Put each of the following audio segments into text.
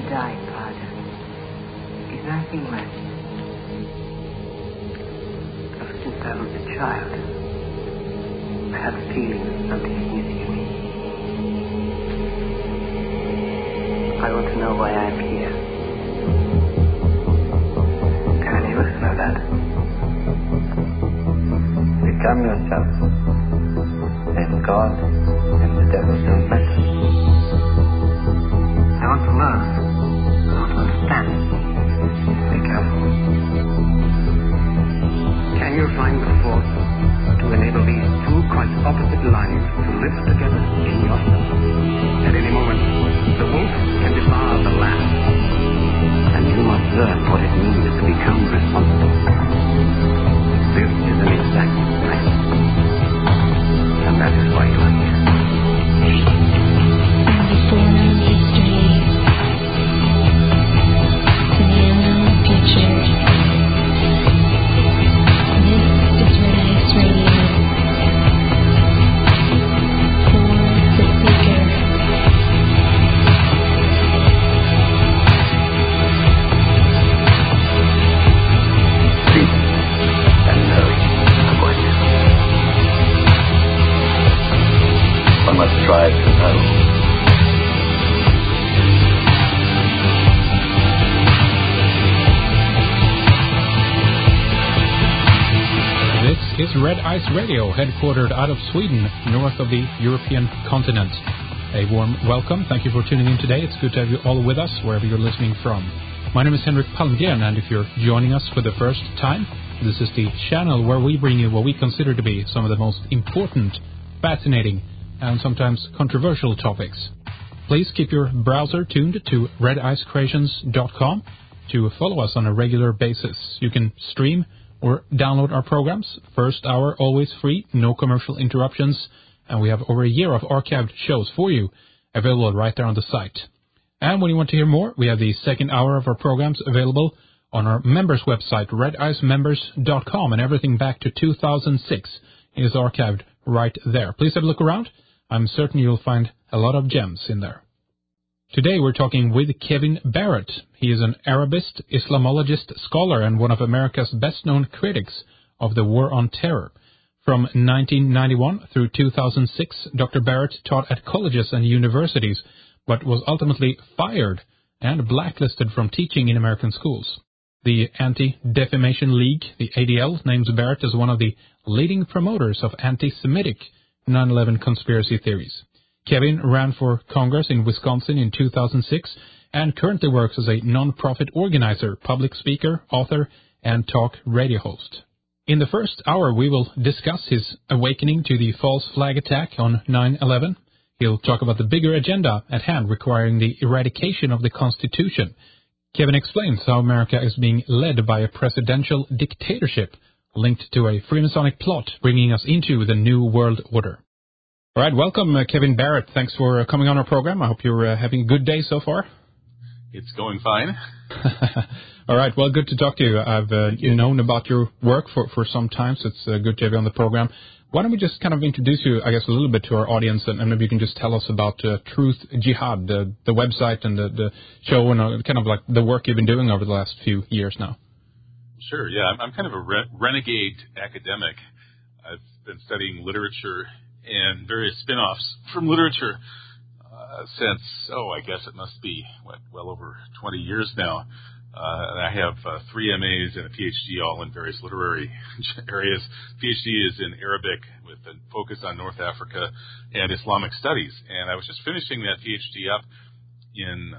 die, Father, is nothing less. Ever since I was a child, I had a feeling that something is missing in me. I want to know why I'm here. Can any of us know that? Become yourself. Then God and the devil don't matter. I want to learn. I want to understand. Be careful. Can you find the force to enable these two quite opposite lines to live together in yourself? At any moment, the wolf can devour the lamb. And you must learn what it means to become responsible. This is an exact science. And that is why you are here. From the foreknown history to the unknown future, this is Red Ice Radio. For the seeker. Seek and know what. One must strive to know. This is Red Ice Radio, headquartered out of Sweden, north of the European continent. A warm welcome. Thank you for tuning in today. It's good to have you all with us, wherever you're listening from. My name is Henrik Palmgren, and if you're joining us for the first time, this is the channel where we bring you what we consider to be some of the most important, fascinating, and sometimes controversial topics. Please keep your browser tuned to redicecreations.com to follow us on a regular basis. You can stream or download our programs. First hour, always free, no commercial interruptions, and we have over a year of archived shows for you available right there on the site. And when you want to hear more, we have the second hour of our programs available on our members website, redicemembers.com, and everything back to 2006 is archived right there. Please have a look around. I'm certain you'll find a lot of gems in there. Today we're talking with Kevin Barrett. He is an Arabist, Islamologist, scholar, and one of America's best-known critics of the War on Terror. From 1991 through 2006, Dr. Barrett taught at colleges and universities, but was ultimately fired and blacklisted from teaching in American schools. The Anti-Defamation League, the ADL, names Barrett as one of the leading promoters of anti-Semitic 9/11 conspiracy theories. Kevin ran for Congress in Wisconsin in 2006 and currently works as a non-profit organizer, public speaker, author, and talk radio host. In the first hour, we will discuss his awakening to the false flag attack on 9/11. He'll talk about the bigger agenda at hand requiring the eradication of the Constitution. Kevin explains how America is being led by a presidential dictatorship linked to a Freemasonic plot bringing us into the New World Order. All right, welcome, Kevin Barrett. Thanks for coming on our program. I hope you're having a good day so far. It's going fine. All right, well, good to talk to you. I've known about your work for some time, so it's good to have you on the program. Why don't we just kind of introduce you, I guess, a little bit to our audience, and maybe you can just tell us about Truth Jihad, the website and the show, and kind of like the work you've been doing over the last few years now. Sure, yeah. I'm kind of a renegade academic. I've been studying literature and various spin-offs from literature since, I guess it must be, well over 20 years now. And I have 3 MAs and a PhD all in various literary areas. PhD is in Arabic with a focus on North Africa and Islamic studies. And I was just finishing that PhD up in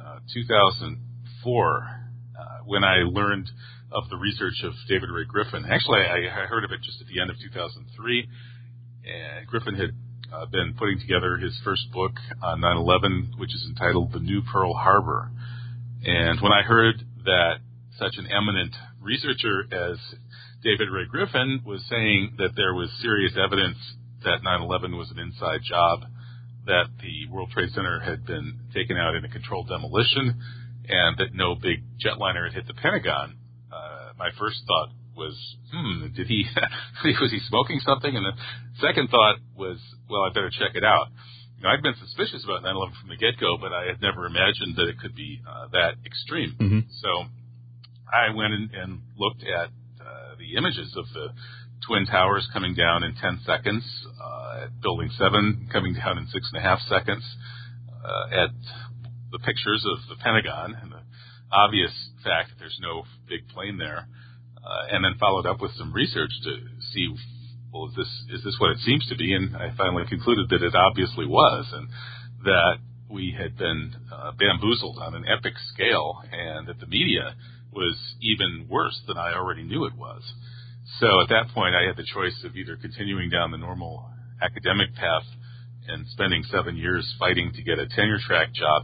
2004 when I learned of the research of David Ray Griffin. Actually, I heard of it just at the end of 2003. And Griffin had been putting together his first book on 9/11, which is entitled The New Pearl Harbor. And when I heard that such an eminent researcher as David Ray Griffin was saying that there was serious evidence that 9/11 was an inside job, that the World Trade Center had been taken out in a controlled demolition, and that no big jetliner had hit the Pentagon, my first thought was, was he smoking something? And the second thought was, well, I better check it out. I'd been suspicious about 9/11 from the get-go, but I had never imagined that it could be that extreme. Mm-hmm. So I went and looked at the images of the Twin Towers coming down in 10 seconds, at Building 7 coming down in 6.5 seconds, at the pictures of the Pentagon and the obvious fact that there's no big plane there, and then followed up with some research to see, well, is this what it seems to be? And I finally concluded that it obviously was, and that we had been bamboozled on an epic scale, and that the media was even worse than I already knew it was. So at that point, I had the choice of either continuing down the normal academic path and spending 7 years fighting to get a tenure-track job,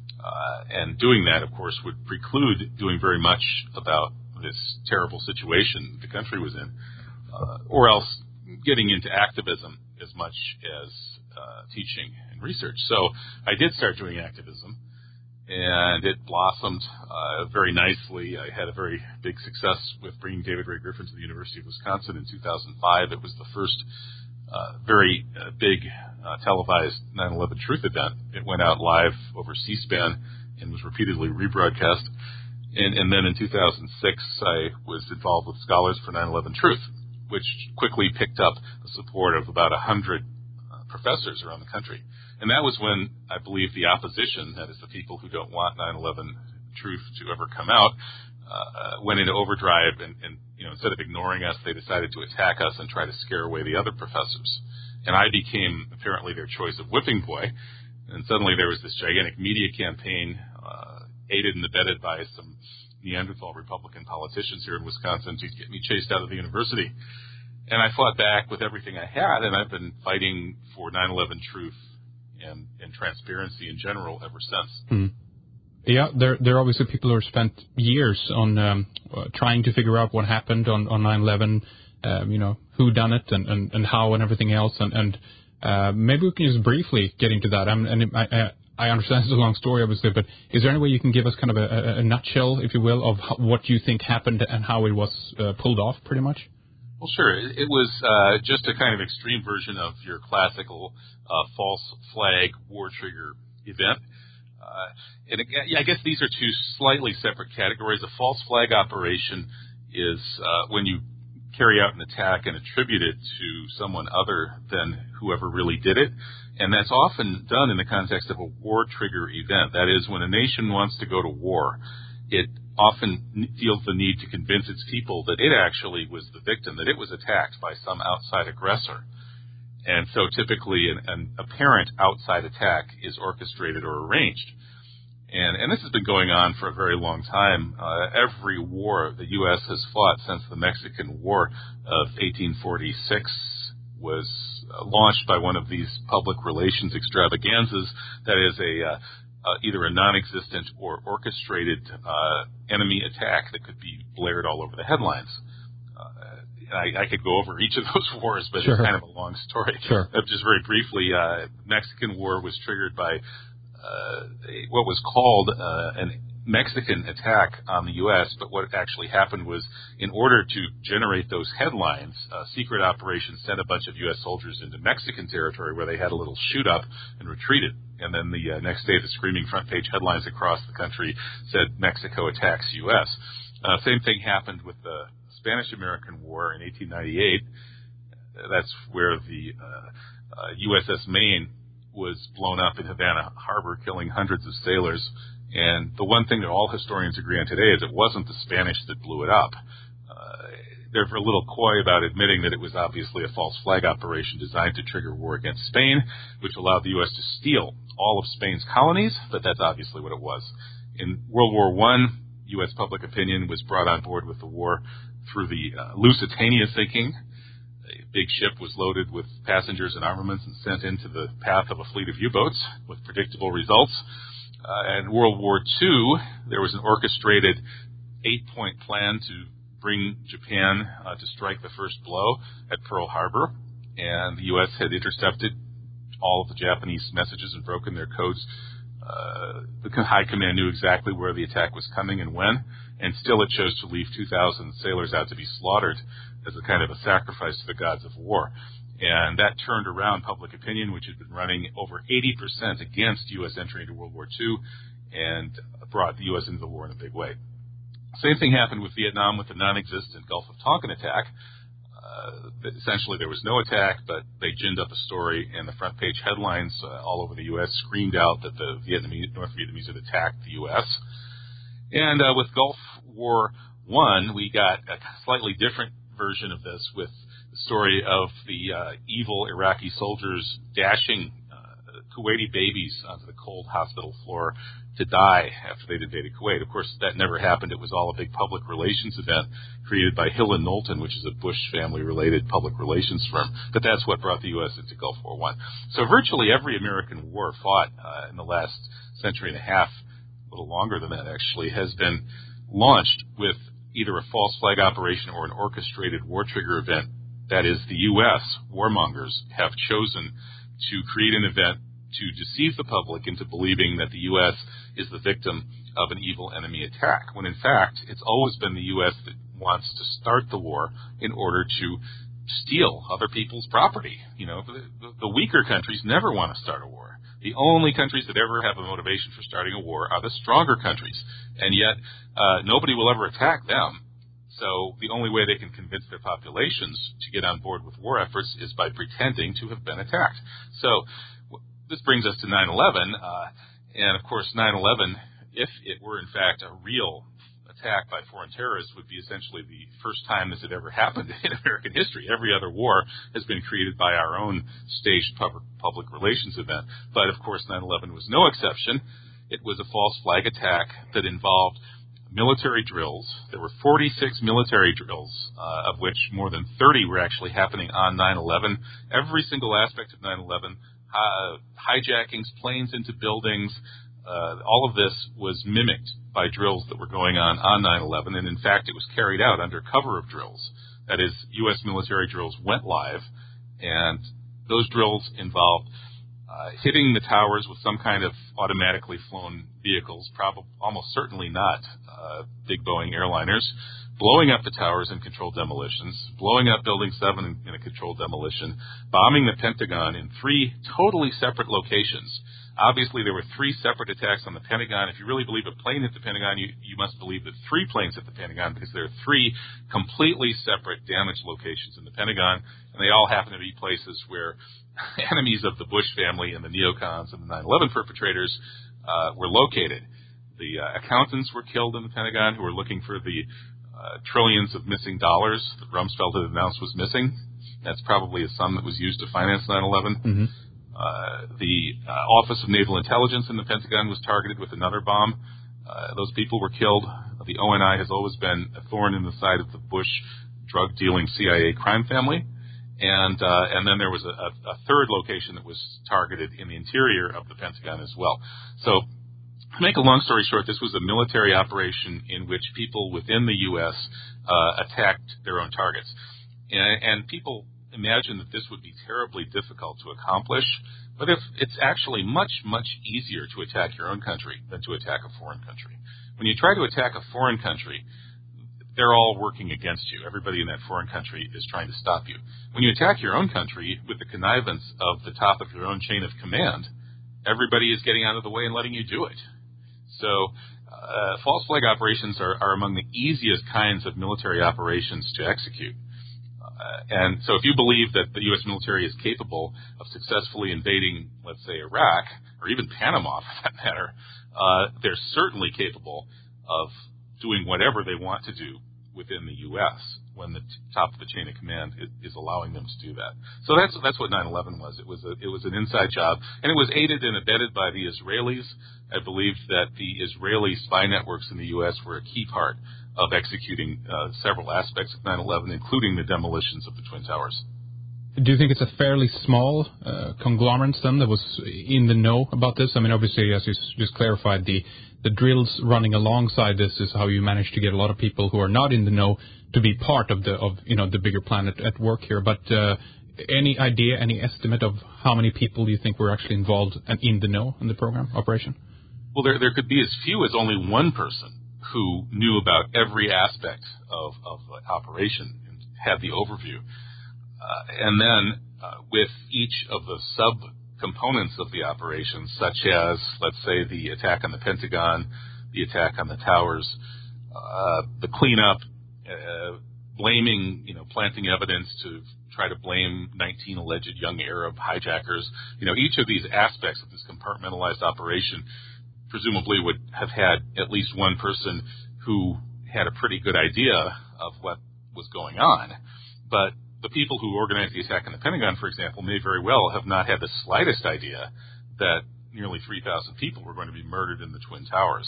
and doing that, of course, would preclude doing very much about this terrible situation the country was in, or else getting into activism as much as teaching and research. So I did start doing activism, and it blossomed very nicely. I had a very big success with bringing David Ray Griffin to the University of Wisconsin in 2005. It was the first very big televised 9/11 Truth event. It went out live over C-SPAN and was repeatedly rebroadcast. And then in 2006, I was involved with Scholars for 9/11 Truth, which quickly picked up the support of about 100 professors around the country. And that was when I believe the opposition, that is the people who don't want 9/11 Truth to ever come out, went into overdrive, and instead of ignoring us, they decided to attack us and try to scare away the other professors. And I became apparently their choice of whipping boy. And suddenly there was this gigantic media campaign, aided and abetted by some Neanderthal Republican politicians here in Wisconsin, to get me chased out of the university. And I fought back with everything I had, and I've been fighting for 9/11 truth and transparency in general ever since. Mm. Yeah, there are obviously people who have spent years on trying to figure out what happened on 9/11, who done it and how and everything else. And maybe we can just briefly get into that. I understand it's a long story, obviously, but is there any way you can give us kind of a nutshell, if you will, of what you think happened and how it was pulled off, pretty much? Well, sure. It was just a kind of extreme version of your classical false flag war trigger event. I guess these are two slightly separate categories. A false flag operation is when you carry out an attack and attribute it to someone other than whoever really did it. And that's often done in the context of a war trigger event. That is, when a nation wants to go to war, it often feels the need to convince its people that it actually was the victim, that it was attacked by some outside aggressor. And so typically an apparent outside attack is orchestrated or arranged. And this has been going on for a very long time. Every war the U.S. has fought since the Mexican War of 1846 was launched by one of these public relations extravaganzas that is either a non-existent or orchestrated enemy attack that could be blared all over the headlines. I could go over each of those wars, but Sure. It's kind of a long story. Sure. Just very briefly, Mexican War was triggered by what was called an Mexican attack on the U.S., but what actually happened was, in order to generate those headlines, a secret operation sent a bunch of U.S. soldiers into Mexican territory where they had a little shoot-up and retreated. And then the next day, the screaming front-page headlines across the country said, "Mexico attacks U.S." Same thing happened with the Spanish-American War in 1898. That's where the USS Maine was blown up in Havana Harbor, killing hundreds of sailors. And the one thing that all historians agree on today is it wasn't the Spanish that blew it up. They're a little coy about admitting that it was obviously a false flag operation designed to trigger war against Spain, which allowed the U.S. to steal all of Spain's colonies, but that's obviously what it was. In World War I, U.S. public opinion was brought on board with the war through the Lusitania sinking. A big ship was loaded with passengers and armaments and sent into the path of a fleet of U-boats with predictable results. In World War II, there was an orchestrated 8-point plan to bring Japan to strike the first blow at Pearl Harbor, and the U.S. had intercepted all of the Japanese messages and broken their codes. The High Command knew exactly where the attack was coming and when, and still it chose to leave 2,000 sailors out to be slaughtered as a kind of a sacrifice to the gods of war. And that turned around public opinion, which had been running over 80% against U.S. entry into World War II, and brought the U.S. into the war in a big way. Same thing happened with Vietnam with the non-existent Gulf of Tonkin attack. Essentially, there was no attack, but they ginned up a story, and the front page headlines all over the U.S. screamed out that the North Vietnamese had attacked the U.S. And with Gulf War I, we got a slightly different version of this with the story of the evil Iraqi soldiers dashing Kuwaiti babies onto the cold hospital floor to die after they'd invaded Kuwait. Of course, that never happened. It was all a big public relations event created by Hill and Knowlton, which is a Bush family-related public relations firm. But that's what brought the U.S. into Gulf War I. So virtually every American war fought in the last century and a half, a little longer than that actually, has been launched with either a false flag operation or an orchestrated war trigger event. That is, the U.S. warmongers have chosen to create an event to deceive the public into believing that the U.S. is the victim of an evil enemy attack, when in fact it's always been the U.S. that wants to start the war in order to steal other people's property. You know, the weaker countries never want to start a war. The only countries that ever have a motivation for starting a war are the stronger countries, and yet nobody will ever attack them. So the only way they can convince their populations to get on board with war efforts is by pretending to have been attacked. So this brings us to 9/11, and of course 9/11, if it were in fact a real attack by foreign terrorists, would be essentially the first time this had ever happened in American history. Every other war has been created by our own staged public relations event, but of course 9/11 was no exception. It was a false flag attack that involved military drills. There were 46 military drills, of which more than 30 were actually happening on 9/11. Every single aspect of 9/11, hijackings, planes into buildings, all of this was mimicked by drills that were going on 9/11, and in fact it was carried out under cover of drills. That is, U.S. military drills went live, and those drills involved hitting the towers with some kind of automatically flown vehicles, almost certainly not big Boeing airliners, blowing up the towers in controlled demolitions, blowing up Building 7 in a controlled demolition, bombing the Pentagon in 3 totally separate locations. Obviously, there were 3 separate attacks on the Pentagon. If you really believe a plane hit the Pentagon, you must believe that 3 planes hit the Pentagon, because there are 3 completely separate damage locations in the Pentagon, and they all happen to be places where enemies of the Bush family and the neocons and the 9/11 perpetrators were located. The accountants were killed in the Pentagon who were looking for the trillions of missing dollars that Rumsfeld had announced was missing. That's probably a sum that was used to finance 9/11. Mm-hmm. The Office of Naval Intelligence in the Pentagon was targeted with another bomb. Those people were killed. The ONI has always been a thorn in the side of the Bush drug-dealing CIA crime family. And then there was a third location that was targeted in the interior of the Pentagon as well. So, to make a long story short, this was a military operation in which people within the U.S. Attacked their own targets. And people imagine that this would be terribly difficult to accomplish, but if it's actually much, much easier to attack your own country than to attack a foreign country. When you try to attack a foreign country, they're all working against you. Everybody in that foreign country is trying to stop you. When you attack your own country with the connivance of the top of your own chain of command, everybody is getting out of the way and letting you do it. So false flag operations are among the easiest kinds of military operations to execute. And so if you believe that the U.S. military is capable of successfully invading, let's say, Iraq, or even Panama for that matter, they're certainly capable of doing whatever they want to do within the U.S. when the top of the chain of command is allowing them to do that. So that's what 9/11 was. It was an inside job, and it was aided and abetted by the Israelis. I believe that the Israeli spy networks in the U.S. were a key part of executing several aspects of 9/11, including the demolitions of the Twin Towers. Do you think it's a fairly small conglomerate then that was in the know about this? I mean, obviously, as you just clarified, the drills running alongside this is how you manage to get a lot of people who are not in the know to be part of the bigger plan at work here. But any idea, any estimate of how many people you think were actually involved and in the know in the program operation? Well, there could be as few as only one person who knew about every aspect of the operation and had the overview. And then with each of the sub-components of the operation, such as, let's say, the attack on the Pentagon, the attack on the towers, the cleanup, blaming, planting evidence to try to blame 19 alleged young Arab hijackers. Each of these aspects of this compartmentalized operation presumably would have had at least one person who had a pretty good idea of what was going on. But the people who organized the attack on the Pentagon, for example, may very well have not had the slightest idea that nearly 3,000 people were going to be murdered in the Twin Towers.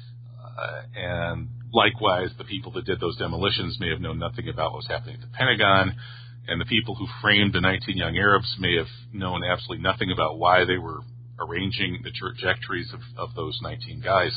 And likewise, the people that did those demolitions may have known nothing about what was happening at the Pentagon, and the people who framed the 19 young Arabs may have known absolutely nothing about why they were arranging the trajectories of those 19 guys.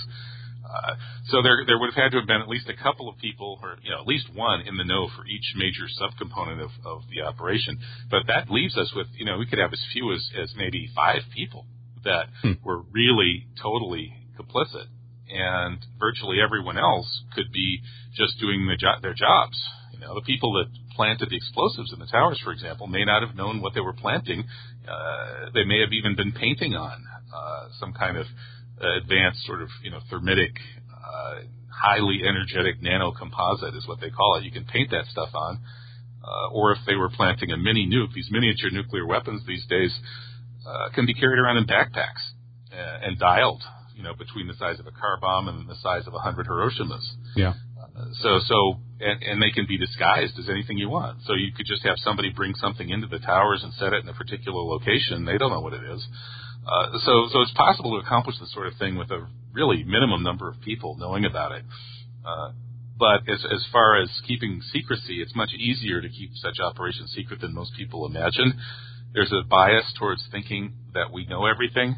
So there would have had to have been at least a couple of people, or at least one in the know for each major subcomponent of the operation. But that leaves us with, we could have as few as maybe 5 people that were really totally complicit, and virtually everyone else could be just doing their jobs. The people that planted the explosives in the towers, for example, may not have known what they were planting. They may have even been painting on some kind of advanced sort of, thermitic, highly energetic nanocomposite is what they call it. You can paint that stuff on. Or if they were planting a mini nuke, these miniature nuclear weapons these days can be carried around in backpacks and dialed, between the size of a car bomb and the size of 100 Hiroshimas. Yeah. And they can be disguised as anything you want. So you could just have somebody bring something into the towers and set it in a particular location. They don't know what it is. So it's possible to accomplish this sort of thing with a really minimum number of people knowing about it. But as far as keeping secrecy, it's much easier to keep such operations secret than most people imagine. There's a bias towards thinking that we know everything.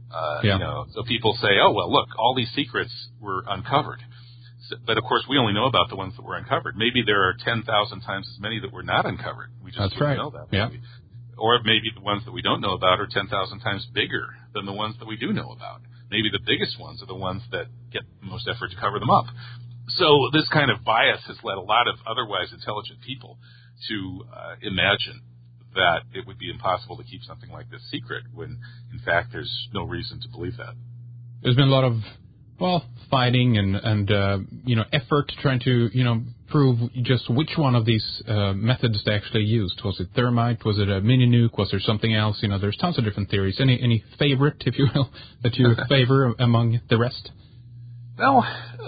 So people say, oh, well, look, all these secrets were uncovered. But, of course, we only know about the ones that were uncovered. Maybe there are 10,000 times as many that were not uncovered. We just don't know that. Yeah. Or maybe the ones that we don't know about are 10,000 times bigger than the ones that we do know about. Maybe the biggest ones are the ones that get most effort to cover them up. So this kind of bias has led a lot of otherwise intelligent people to imagine that it would be impossible to keep something like this secret when, in fact, there's no reason to believe that. There's been a lot of fighting and effort trying to, prove just which one of these methods they actually used. Was it thermite? Was it a mini nuke? Was there something else? There's tons of different theories. Any favorite, if you will, that you favor among the rest? Well,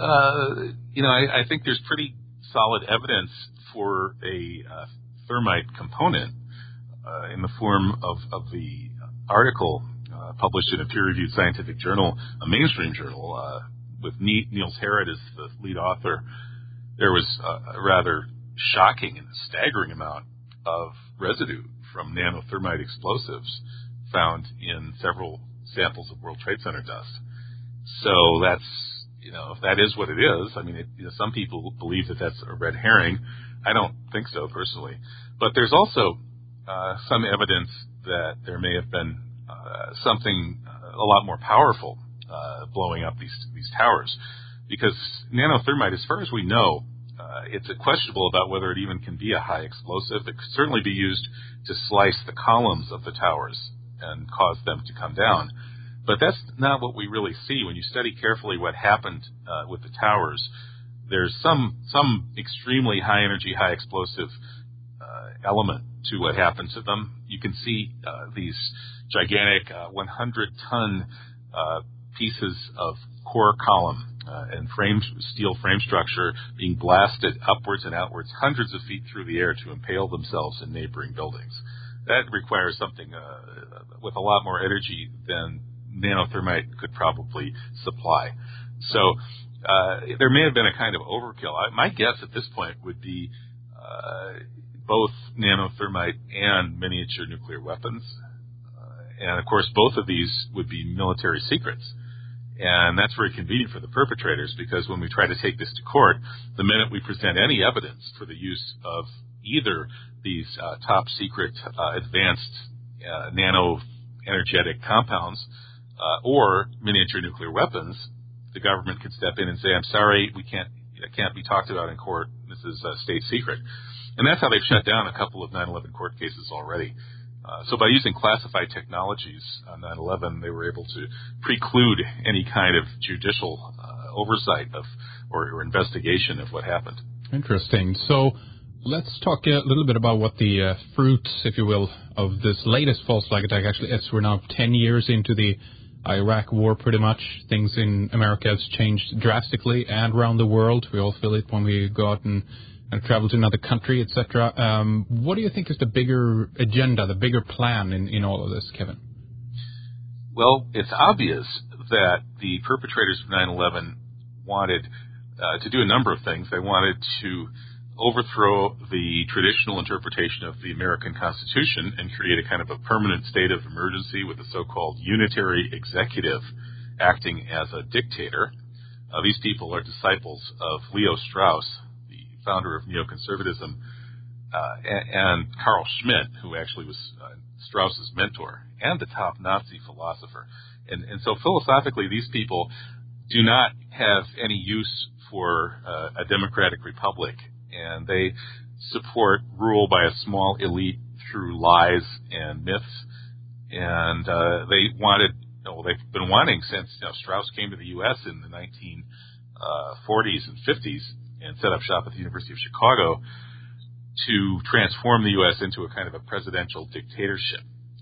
I think there's pretty solid evidence for a thermite component in the form of the article published in a peer-reviewed scientific journal, a mainstream journal, with Niels Harrit as the lead author. There was a rather shocking and staggering amount of residue from nanothermite explosives found in several samples of World Trade Center dust. So that's, if that is what it is, I mean, some people believe that that's a red herring. I don't think so, personally. But there's also some evidence that there may have been something a lot more powerful blowing up these towers, because nanothermite, as far as we know, it's questionable about whether it even can be a high explosive. It could certainly be used to slice the columns of the towers and cause them to come down. But that's not what we really see. When you study carefully what happened with the towers, there's some extremely high energy, high explosive element to what happened to them. You can see these gigantic 100-ton pieces of core column and steel frame structure being blasted upwards and outwards hundreds of feet through the air to impale themselves in neighboring buildings. That requires something with a lot more energy than nanothermite could probably supply. So there may have been a kind of overkill. My guess at this point would be both nanothermite and miniature nuclear weapons. And, of course, both of these would be military secrets. And that's very convenient for the perpetrators, because when we try to take this to court, the minute we present any evidence for the use of either these top-secret advanced nano-energetic compounds or miniature nuclear weapons, the government can step in and say, I'm sorry, it can't be talked about in court. This is a state secret. And that's how they've shut down a couple of 9/11 court cases already. So by using classified technologies on 9/11, they were able to preclude any kind of judicial oversight of or investigation of what happened. Interesting. So let's talk a little bit about what the fruits, if you will, of this latest false flag attack actually is. We're now 10 years into the Iraq war pretty much. Things in America has changed drastically and around the world. We all feel it when we go out and travel to another country, etc. What do you think is the bigger agenda, the bigger plan in all of this, Kevin? Well, it's obvious that the perpetrators of 9/11 wanted to do a number of things. They wanted to overthrow the traditional interpretation of the American Constitution and create a kind of a permanent state of emergency with a so-called unitary executive acting as a dictator. These people are disciples of Leo Strauss, the founder of neoconservatism, and Carl Schmitt, who actually was Strauss's mentor and the top Nazi philosopher. And so philosophically, these people do not have any use for a democratic republic, and they support rule by a small elite through lies and myths. And they've been wanting since Strauss came to the U.S. in the 1940s and 50s and set up shop at the University of Chicago to transform the U.S. into a kind of a presidential dictatorship.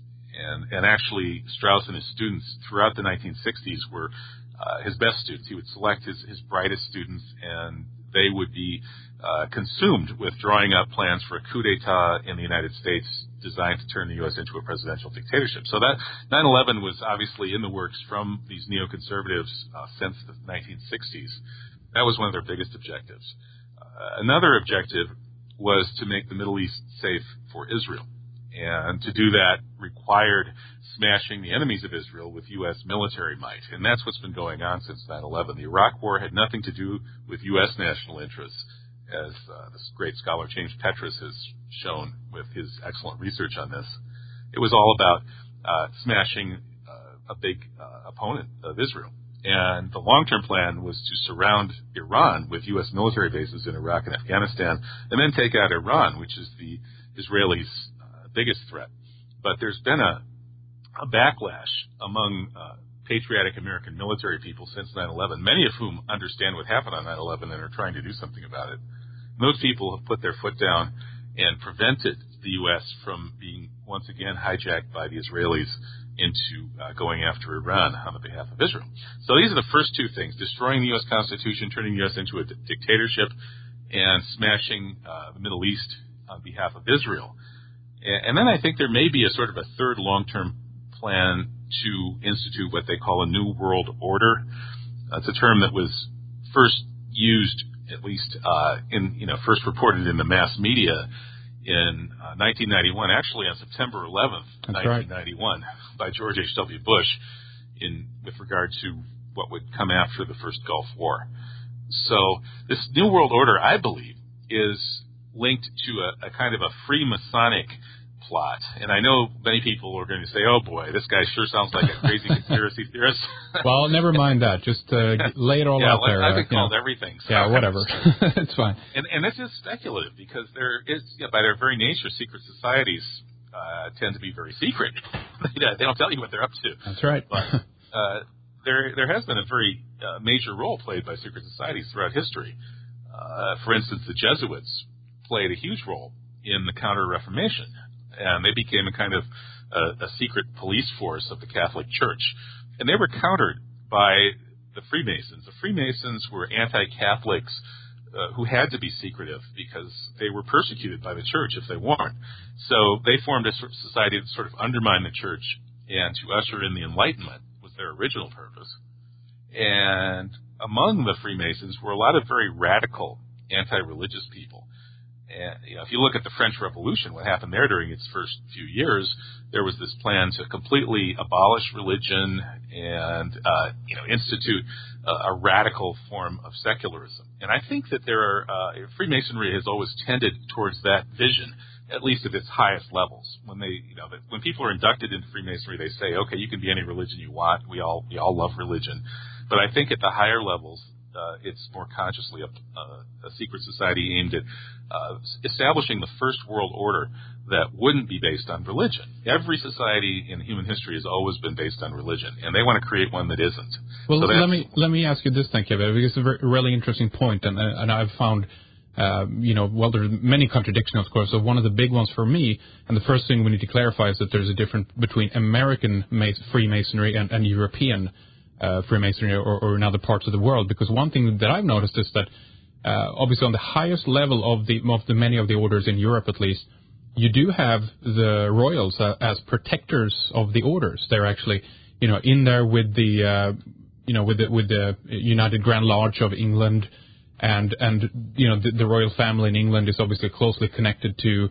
And actually, Strauss and his students throughout the 1960s were his best students. He would select his brightest students, and they would be consumed with drawing up plans for a coup d'etat in the United States designed to turn the U.S. into a presidential dictatorship. So that 9/11 was obviously in the works from these neoconservatives since the 1960s. That was one of their biggest objectives. Another objective was to make the Middle East safe for Israel. And to do that required smashing the enemies of Israel with U.S. military might. And that's what's been going on since 9/11. The Iraq War had nothing to do with U.S. national interests, as this great scholar James Petrus has shown with his excellent research on this. It was all about smashing a big opponent of Israel. And the long-term plan was to surround Iran with U.S. military bases in Iraq and Afghanistan, and then take out Iran, which is the Israelis' biggest threat. But there's been a backlash among patriotic American military people since 9/11, many of whom understand what happened on 9/11 and are trying to do something about it. Those people have put their foot down and prevented the U.S. from being once again hijacked by the Israelis into going after Iran on the behalf of Israel. So these are the first two things: destroying the U.S. Constitution, turning the U.S. into a dictatorship, and smashing the Middle East on behalf of Israel. And then I think there may be a sort of a third long-term plan to institute what they call a New World Order. It's a term that was first used, at least first reported in the mass media in 1991, actually on September 11th, That's 1991, by George H.W. Bush with regard to what would come after the first Gulf War. So this New World Order, I believe, is linked to a kind of a free Masonic plot. And I know many people are going to say, oh boy, this guy sure sounds like a crazy conspiracy theorist. Well, never mind that. Just lay it all out there. I've been called everything. So yeah, whatever. It's fine. And this is speculative because there is, by their very nature, secret societies tend to be very secret. They don't tell you what they're up to. That's right. But there has been a very major role played by secret societies throughout history. For instance, the Jesuits played a huge role in the Counter-Reformation, and they became a kind of a secret police force of the Catholic Church. And they were countered by the Freemasons. The Freemasons were anti-Catholics who had to be secretive because they were persecuted by the Church if they weren't. So they formed a sort of society to sort of undermine the Church and to usher in the Enlightenment was their original purpose. And among the Freemasons were a lot of very radical anti-religious people. And, if you look at the French Revolution, what happened there during its first few years, there was this plan to completely abolish religion and, institute a radical form of secularism. And I think that Freemasonry has always tended towards that vision, at least at its highest levels. When when people are inducted into Freemasonry, they say, okay, you can be any religion you want. We all love religion. But I think at the higher levels, it's more consciously a secret society aimed at establishing the first world order that wouldn't be based on religion. Every society in human history has always been based on religion, and they want to create one that isn't. Well, so let me ask you this, then, Kevin, because it's a really interesting point, and I've found, well, there are many contradictions, of course. So one of the big ones for me, and the first thing we need to clarify is that there's a difference between American Freemasonry and European Freemasonry or in other parts of the world. Because one thing that I've noticed is that obviously on the highest level of the many of the orders in Europe, at least, you do have the royals as protectors of the orders. They're actually, in there with the, with the United Grand Lodge of England. And the royal family in England is obviously closely connected to,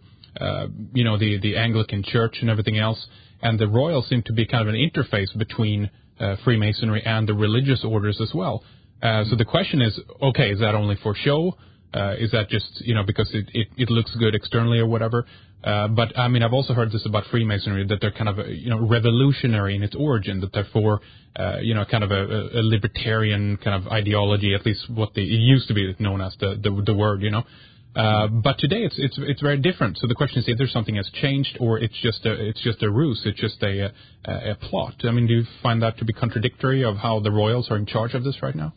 the Anglican Church and everything else. And the royals seem to be kind of an interface between Freemasonry and the religious orders as well. So the question is, okay, is that only for show? Is that just, because it looks good externally or whatever? But I mean, I've also heard this about Freemasonry, that they're kind of, revolutionary in its origin, that they're for, kind of a libertarian kind of ideology, at least it used to be known as the word, But today it's very different. So the question is either something has changed or it's just a ruse. It's just a plot. I mean, do you find that to be contradictory of how the royals are in charge of this right now?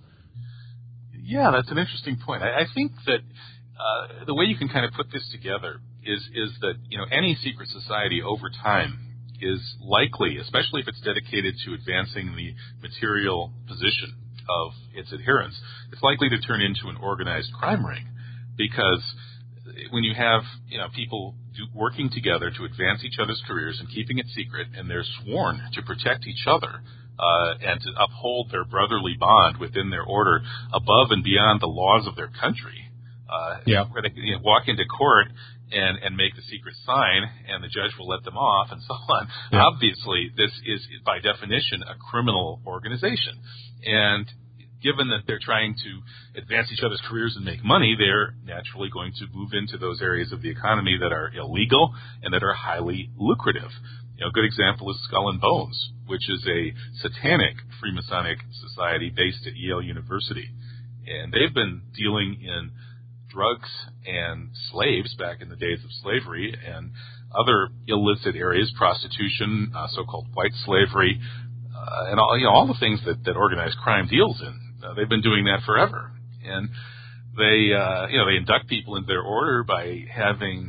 Yeah, that's an interesting point. I think that the way you can kind of put this together is that any secret society over time is likely, especially if it's dedicated to advancing the material position of its adherents, it's likely to turn into an organized crime ring, because when you have people working together to advance each other's careers and keeping it secret, and they're sworn to protect each other and to uphold their brotherly bond within their order above and beyond the laws of their country, where they walk into court and make the secret sign, and the judge will let them off, and so on. Yeah. Obviously, this is, by definition, a criminal organization. And given that they're trying to advance each other's careers and make money, they're naturally going to move into those areas of the economy that are illegal and that are highly lucrative. A good example is Skull and Bones, which is a satanic Freemasonic society based at Yale University. And they've been dealing in drugs and slaves back in the days of slavery and other illicit areas, prostitution, so-called white slavery, and all the things that organized crime deals in. They've been doing that forever. And they induct people into their order by having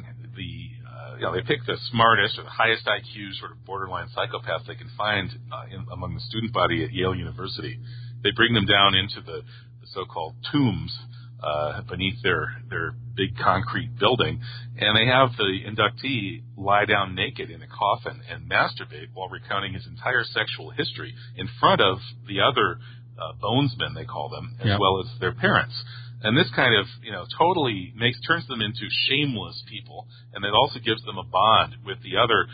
they pick the smartest or the highest IQ sort of borderline psychopaths they can find among the student body at Yale University. They bring them down into the so-called tombs beneath their big concrete building, and they have the inductee lie down naked in a coffin and masturbate while recounting his entire sexual history in front of the other bonesmen, they call them, as well as their parents. And this kind of, totally turns them into shameless people, and it also gives them a bond with the other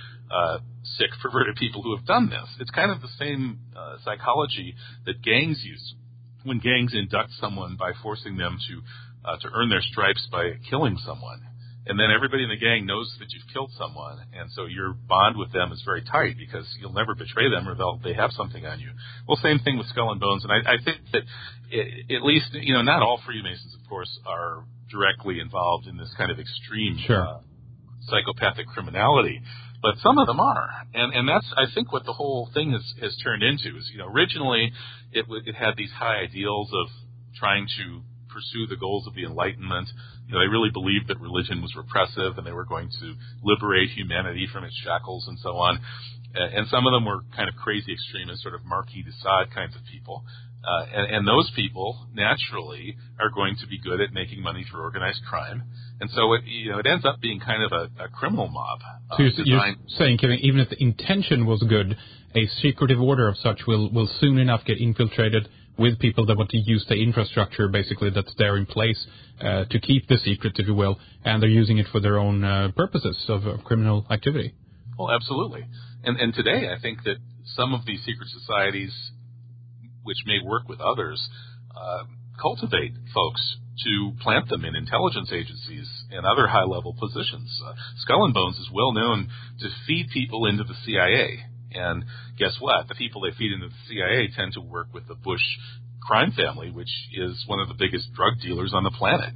sick, perverted people who have done this. It's kind of the same psychology that gangs use when gangs induct someone by forcing them to earn their stripes by killing someone. And then everybody in the gang knows that you've killed someone, and so your bond with them is very tight because you'll never betray them or they have something on you. Well, same thing with Skull and Bones, and I think that at least, not all Freemasons, of course, are directly involved in this kind of extreme psychopathic criminality, but some of them are. And that's, I think, what the whole thing has turned into is, originally it had these high ideals of trying to pursue the goals of the Enlightenment. They really believed that religion was repressive and they were going to liberate humanity from its shackles and so on. And some of them were kind of crazy extremists, sort of Marquis de Sade kinds of people. And those people, naturally, are going to be good at making money through organized crime. And so it ends up being kind of a criminal mob. So you're saying, Kevin, even if the intention was good, a secretive order of such will soon enough get infiltrated with people that want to use the infrastructure, basically, that's there in place to keep the secrets, if you will, and they're using it for their own purposes of criminal activity. Well, absolutely. And today, I think that some of these secret societies, which may work with others, cultivate folks to plant them in intelligence agencies and other high-level positions. Skull and Bones is well known to feed people into the CIA. And guess what? The people they feed into the CIA tend to work with the Bush crime family, which is one of the biggest drug dealers on the planet.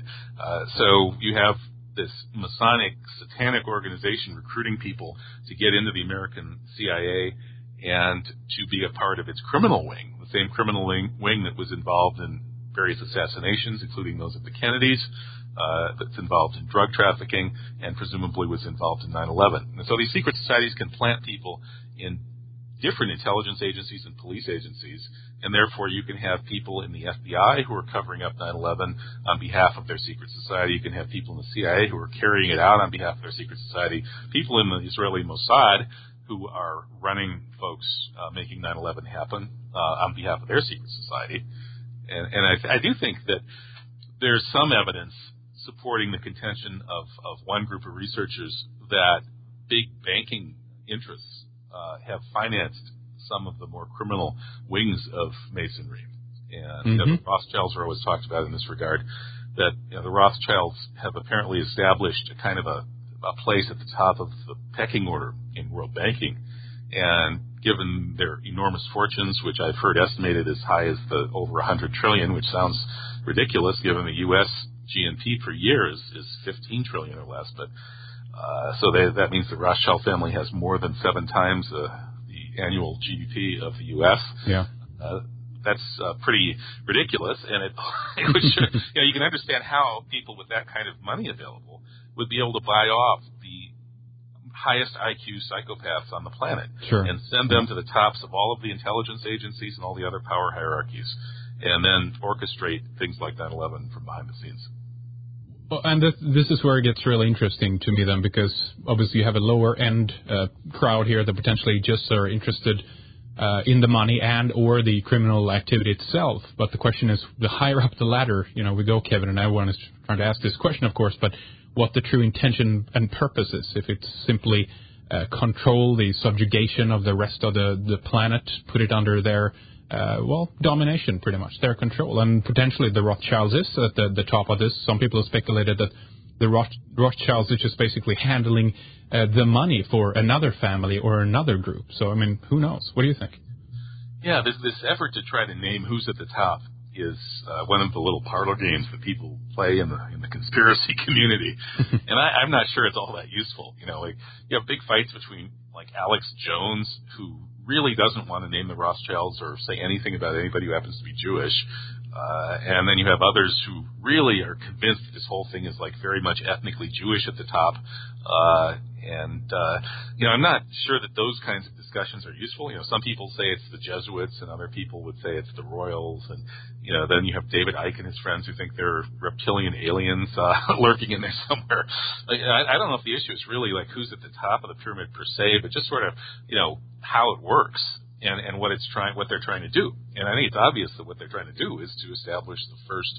So you have this Masonic satanic organization recruiting people to get into the American CIA and to be a part of its criminal wing, the same criminal wing that was involved in various assassinations, including those of the Kennedys, that's involved in drug trafficking, and presumably was involved in 9/11. And so these secret societies can plant people in different intelligence agencies and police agencies, and therefore you can have people in the FBI who are covering up 9/11 on behalf of their secret society. You can have people in the CIA who are carrying it out on behalf of their secret society, people in the Israeli Mossad who are running folks making 9/11 happen on behalf of their secret society. And I do think that there's some evidence supporting the contention of one group of researchers that big banking interests have financed some of the more criminal wings of Masonry. And the Rothschilds are always talked about in this regard, that the Rothschilds have apparently established a kind of a place at the top of the pecking order in world banking. And given their enormous fortunes, which I've heard estimated as high as over $100 trillion, which sounds ridiculous given the U.S. GNP per year is $15 trillion or less. But so that means the Rothschild family has more than 7 times the annual GDP of the U.S. Yeah. That's pretty ridiculous, and it you can understand how people with that kind of money available would be able to buy off the highest IQ psychopaths on the planet and send them to the tops of all of the intelligence agencies and all the other power hierarchies, and then orchestrate things like 9/11 from behind the scenes. Well, and this is where it gets really interesting to me then, because obviously you have a lower end crowd here that potentially just are interested in the money and or the criminal activity itself. But the question is, the higher up the ladder, we go, Kevin, and everyone is trying to ask this question, of course, but what the true intention and purpose is. If it's simply control, the subjugation of the rest of the planet, put it under their domination, pretty much, their control. And potentially the Rothschilds is at the top of this. Some people have speculated that the Rothschilds is just basically handling the money for another family or another group. So, I mean, who knows? What do you think? Yeah, this effort to try to name who's at the top is one of the little parlor games that people play in the conspiracy community. And I'm not sure it's all that useful. You have big fights between, like, Alex Jones, who really doesn't want to name the Rothschilds or say anything about anybody who happens to be Jewish. And then you have others who really are convinced that this whole thing is, like, very much ethnically Jewish at the top. I'm not sure that those kinds of discussions are useful. Some people say it's the Jesuits, and other people would say it's the Royals. And, then you have David Icke and his friends who think they're reptilian aliens lurking in there somewhere. I don't know if the issue is really, like, who's at the top of the pyramid per se, but just sort of, how it works and what they're trying to do. And I think it's obvious that what they're trying to do is to establish the first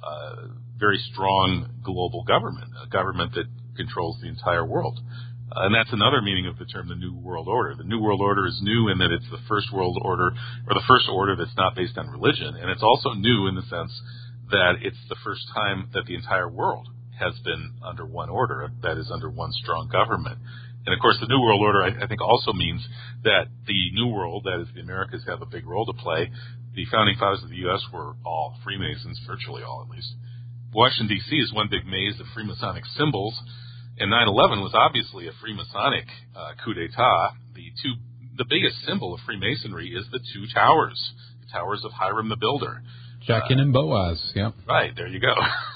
very strong global government, a government that controls the entire world. And that's another meaning of the term the New World Order. The New World Order is new in that it's the first world order, or the first order that's not based on religion. And it's also new in the sense that it's the first time that the entire world has been under one order, that is, under one strong government. And, of course, the New World Order, I think, also means that the New World, that is, the Americas, have a big role to play. The founding fathers of the U.S. were all Freemasons, virtually all, at least. Washington, D.C. is one big maze of Freemasonic symbols, and 9/11 was obviously a Freemasonic coup d'etat. The biggest symbol of Freemasonry is the 2 towers, the towers of Hiram the Builder. Jachin and Boaz, yeah. Right, there you go.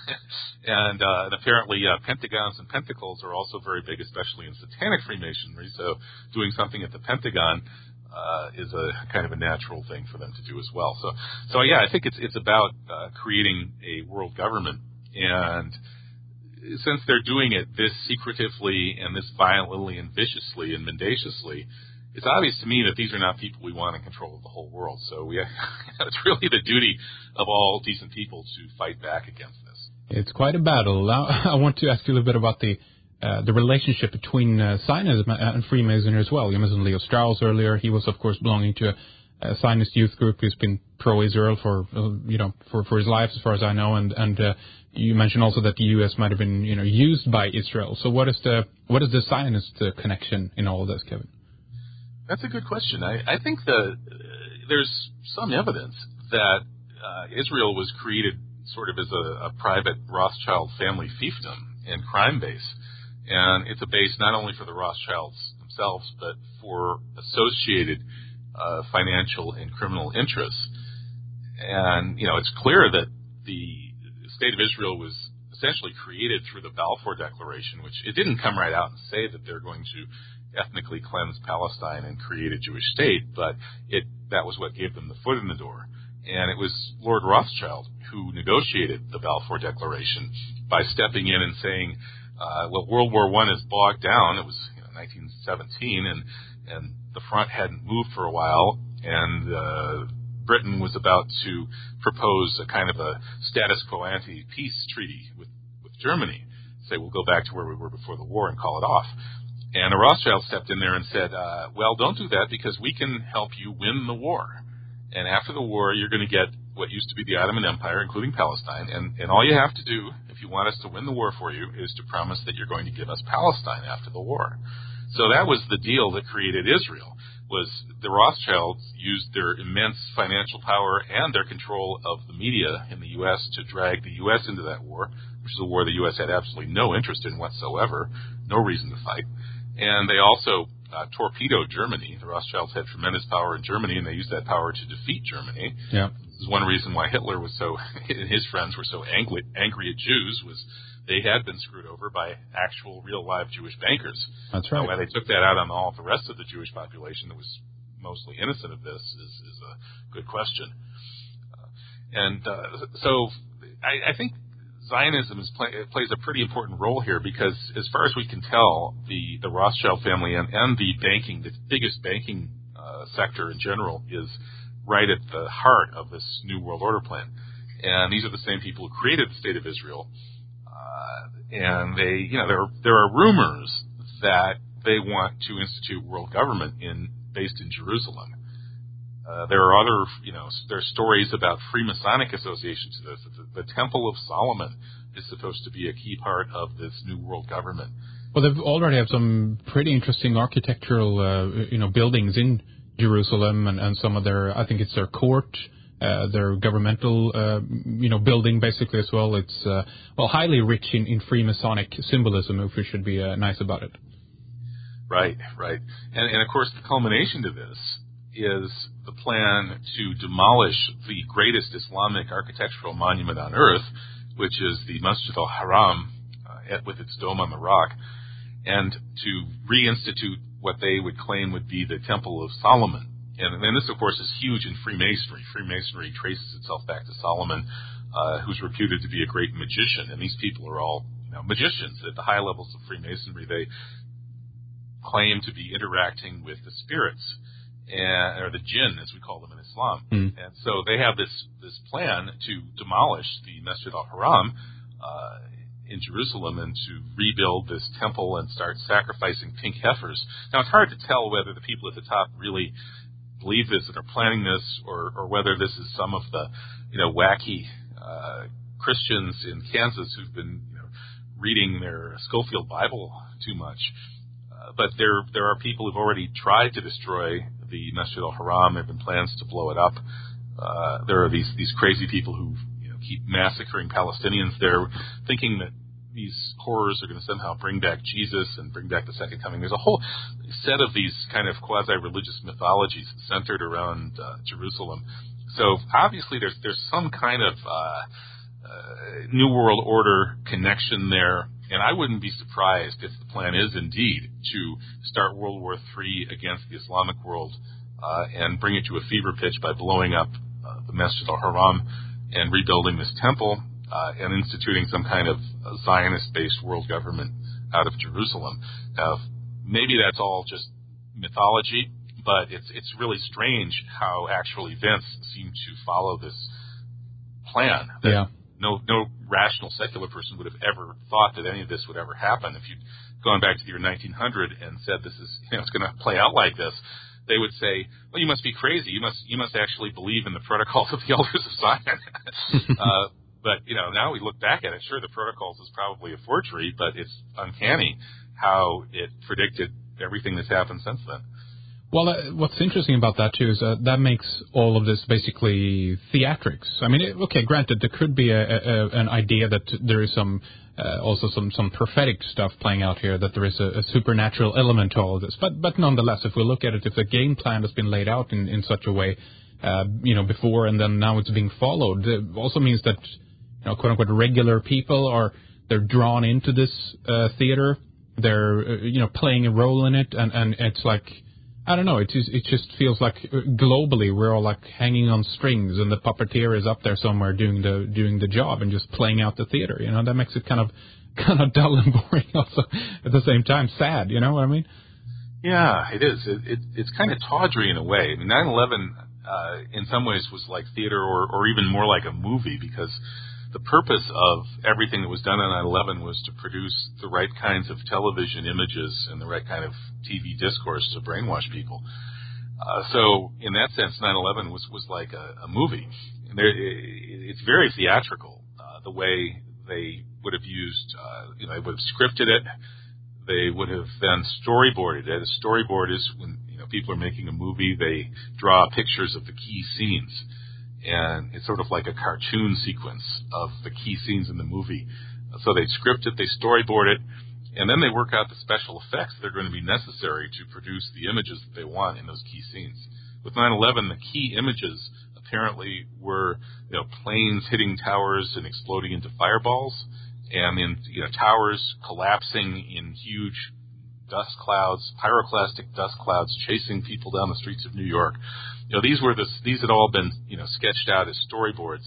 And apparently pentagons and pentacles are also very big, especially in satanic Freemasonry, so doing something at the Pentagon is a kind of a natural thing for them to do as well. So yeah, I think it's about creating a world government, and since they're doing it this secretively and this violently and viciously and mendaciously, it's obvious to me that these are not people we want in control of the whole world. So it's really the duty of all decent people to fight back against this. It's quite a battle. Now, I want to ask you a little bit about the relationship between Zionism and Freemasonry as well. You mentioned Leo Strauss earlier. He was, of course, belonging to a Zionist youth group who's been pro-Israel for his life, as far as I know, and you mentioned also that the U.S. might have been used by Israel. So what is the Zionist connection in all of this, Kevin? That's a good question. I think there's some evidence that Israel was created sort of as a private Rothschild family fiefdom and crime base. And it's a base not only for the Rothschilds themselves, but for associated financial and criminal interests. And, it's clear that the State of Israel was essentially created through the Balfour Declaration, which it didn't come right out and say that they're going to ethnically cleanse Palestine and create a Jewish state, but that was what gave them the foot in the door. And it was Lord Rothschild who negotiated the Balfour Declaration by stepping in and saying, World War I is bogged down. It was 1917, and the front hadn't moved for a while, and Britain was about to propose a kind of a status quo ante peace treaty with Germany. Say, we'll go back to where we were before the war and call it off. And the Rothschild stepped in there and said, don't do that, because we can help you win the war. And after the war, you're going to get what used to be the Ottoman Empire, including Palestine. And all you have to do, if you want us to win the war for you, is to promise that you're going to give us Palestine after the war. So that was the deal that created Israel, was the Rothschilds used their immense financial power and their control of the media in the U.S. to drag the U.S. into that war, which is a war the U.S. had absolutely no interest in whatsoever, no reason to fight. And they also torpedoed Germany. The Rothschilds had tremendous power in Germany, and they used that power to defeat Germany. Yeah. This is one reason why Hitler was and his friends were so angry at Jews, was they had been screwed over by actual, real, live Jewish bankers. That's right. Why they took that out on all the rest of the Jewish population that was mostly innocent of this is a good question. So I think Zionism plays a pretty important role here, because as far as we can tell, the Rothschild family and the biggest banking sector in general is right at the heart of this New World Order plan. And these are the same people who created the State of Israel. And there are rumors that they want to institute world government based in Jerusalem. There are other, there are stories about Freemasonic associations to this. The Temple of Solomon is supposed to be a key part of this new world government. Well, they've already have some pretty interesting architectural, buildings in Jerusalem, and some of their, I think it's their court, their governmental, building basically as well. It's, highly rich in Freemasonic symbolism, if we should be nice about it. Right. And of course, the culmination to this is the plan to demolish the greatest Islamic architectural monument on earth, which is the Masjid al-Haram, with its dome on the rock, and to reinstitute what they would claim would be the Temple of Solomon. And this, of course, is huge in Freemasonry. Freemasonry traces itself back to Solomon, who's reputed to be a great magician. And these people are all magicians. At the high levels of Freemasonry, they claim to be interacting with the spirits, or the jinn, as we call them in Islam. And so they have this plan to demolish the Masjid al-Haram in Jerusalem and to rebuild this temple and start sacrificing pink heifers. Now, it's hard to tell whether the people at the top really believe this and are planning this, or whether this is some of the wacky Christians in Kansas who've been reading their Schofield Bible too much. But there are people who've already tried to destroy the Masjid al-Haram. There have been plans to blow it up. There are these crazy people who keep massacring Palestinians there, thinking that these horrors are going to somehow bring back Jesus and bring back the Second Coming. There's a whole set of these kind of quasi-religious mythologies centered around Jerusalem. So obviously there's some kind of New World Order connection there. And I wouldn't be surprised if the plan is indeed to start World War III against the Islamic world and bring it to a fever pitch by blowing up the Masjid al-Haram and rebuilding this temple and instituting some kind of Zionist-based world government out of Jerusalem. Now, maybe that's all just mythology, but it's really strange how actual events seem to follow this plan. Yeah. No rational secular person would have ever thought that any of this would ever happen. If you'd gone back to the year 1900 and said this is, it's going to play out like this, they would say, well, you must be crazy. You must actually believe in the protocols of the Elders of Zion. But now we look back at it. Sure, the protocols is probably a forgery, but it's uncanny how it predicted everything that's happened since then. Well, what's interesting about that, too, is that makes all of this basically theatrics. I mean, okay, granted, there could be an idea that there is also some prophetic stuff playing out here, that there is a supernatural element to all of this. But nonetheless, if we look at it, if the game plan has been laid out in such a way, before and then now it's being followed, it also means that, quote unquote, regular people they're drawn into this theater. They're, playing a role in it, and it's like, I don't know. It just feels like globally we're all like hanging on strings, and the puppeteer is up there somewhere doing the job and just playing out the theater. That makes it kind of dull and boring. Also, at the same time, sad. You know what I mean? Yeah, it is. It's kind of tawdry in a way. I mean, 9/11 in some ways was like theater, or even more like a movie, because the purpose of everything that was done on 9/11 was to produce the right kinds of television images and the right kind of TV discourse to brainwash people. So in that sense, 9/11 was like a movie. And it's very theatrical, the way they would have used, they would have scripted it. They would have then storyboarded it. A storyboard is when people are making a movie, they draw pictures of the key scenes. And it's sort of like a cartoon sequence of the key scenes in the movie. So they script it, they storyboard it, and then they work out the special effects that are going to be necessary to produce the images that they want in those key scenes. With 9/11, the key images apparently were, planes hitting towers and exploding into fireballs, and then, towers collapsing in huge dust clouds, pyroclastic dust clouds chasing people down the streets of New York. These had all been, sketched out as storyboards.